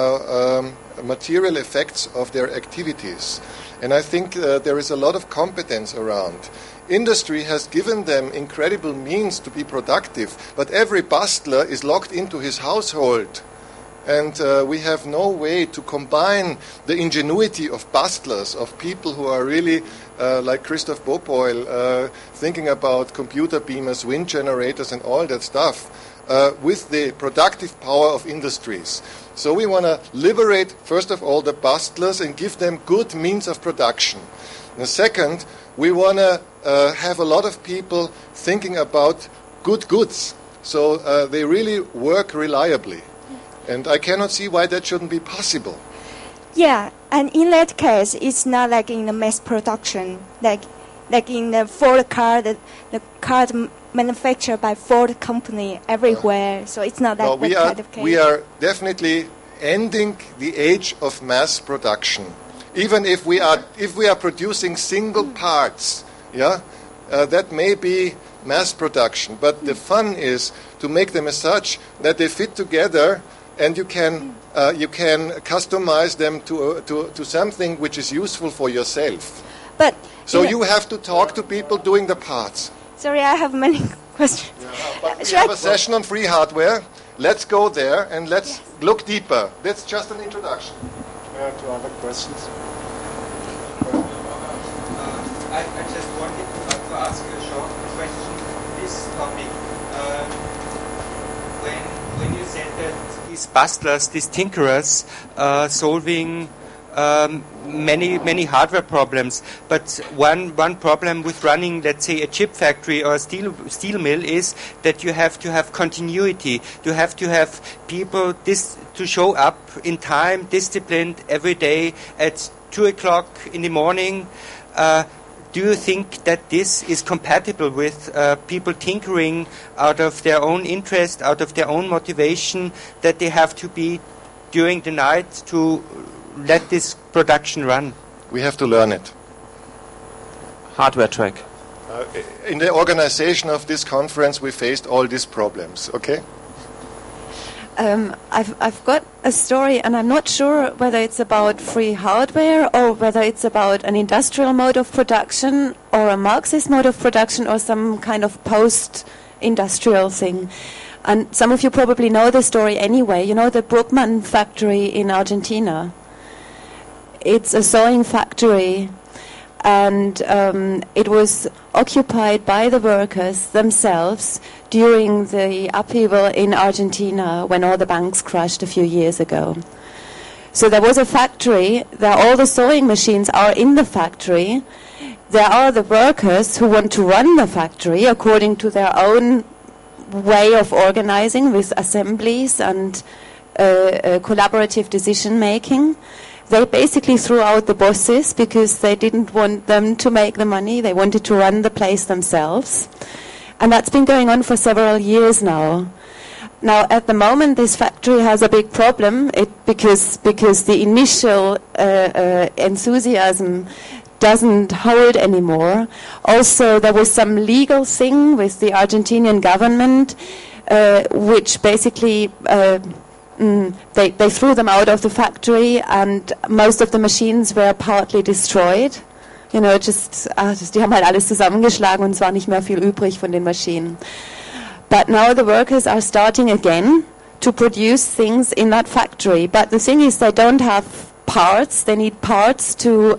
material effects of their activities. And I think there is a lot of competence around. Industry has given them incredible means to be productive, but every bastler is locked into his household. And we have no way to combine the ingenuity of bastlers, of people who are really, like Christoph Bopoil, thinking about computer beamers, wind generators and all that stuff, with the productive power of industries. So we want to liberate, first of all, the bastlers and give them good means of production. And second, we want to have a lot of people thinking about good goods, so they really work reliably. And I cannot see why that shouldn't be possible. Yeah, and in that case, it's not like in the mass production, like in the Ford car, the car manufactured by Ford company everywhere. So it's not that kind of case. We are definitely ending the age of mass production. Even if we are producing single parts, that may be mass production. But the fun is to make them as such that they fit together, and you can customize them to something which is useful for yourself. But so you have to talk to people doing the parts. Sorry, I have many questions. But we have a session on free hardware. Let's go there and let's look deeper. That's just an introduction. To other questions. I just wanted to ask you a short question on this topic. When you said that these bastlers, these tinkerers, solving many hardware problems, but one problem with running, let's say, a chip factory or a steel mill is that you have to have continuity. You have to have people to show up in time, disciplined every day at 2 o'clock in the morning. Do you think that this is compatible with people tinkering out of their own interest, out of their own motivation, that they have to be during the night to let this production run? We have to learn it. Hardware track. In the organization of this conference, we faced all these problems, okay? I've got a story, and I'm not sure whether it's about free hardware or whether it's about an industrial mode of production or a Marxist mode of production or some kind of industrial thing. And some of you probably know the story anyway. You know the Bruckmann factory in Argentina? It's a sewing factory, and it was occupied by the workers themselves during the upheaval in Argentina when all the banks crashed a few years ago. So there was a factory, all the sewing machines are in the factory. There are the workers who want to run the factory according to their own way of organizing with assemblies and collaborative decision making. They basically threw out the bosses because they didn't want them to make the money. They wanted to run the place themselves. And that's been going on for several years now. Now, at the moment, this factory has a big problem because the initial enthusiasm doesn't hold anymore. Also, there was some legal thing with the Argentinian government, which basically they threw them out of the factory, and most of the machines were partly destroyed. You know, die haben halt alles zusammengeschlagen und es war nicht mehr viel übrig von den Maschinen. But now the workers are starting again to produce things in that factory. But the thing is, they don't have parts. They need parts to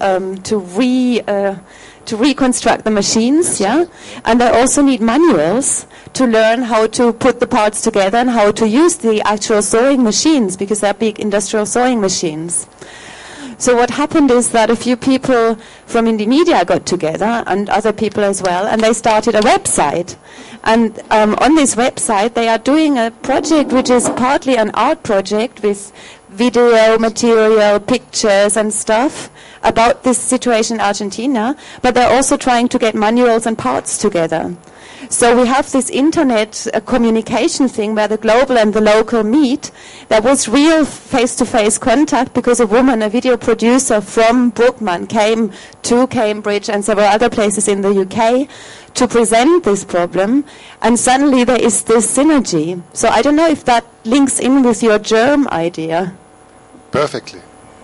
reconstruct the machines, yeah. And they also need manuals to learn how to put the parts together and how to use the actual sewing machines, because they're big industrial sewing machines. So what happened is that a few people from Indymedia got together, and other people as well, and they started a website. And on this website, they are doing a project which is partly an art project with video material, pictures and stuff about this situation in Argentina, but they're also trying to get manuals and parts together. So we have this internet communication thing where the global and the local meet. There was real face-to-face contact because a woman, a video producer from Bruckmann, came to Cambridge and several other places in the UK to present this problem, and suddenly there is this synergy. So I don't know if that links in with your germ idea. Perfectly.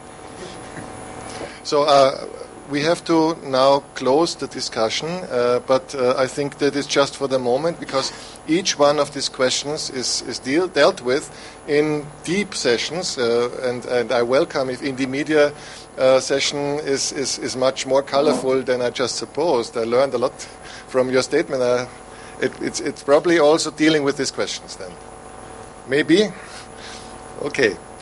So we have to now close the discussion, but I think that is just for the moment, because each one of these questions is dealt with in deep sessions, and I welcome if Indymedia session is much more colorful than I just supposed. I learned a lot from your statement. It's probably also dealing with these questions then. Maybe? Okay.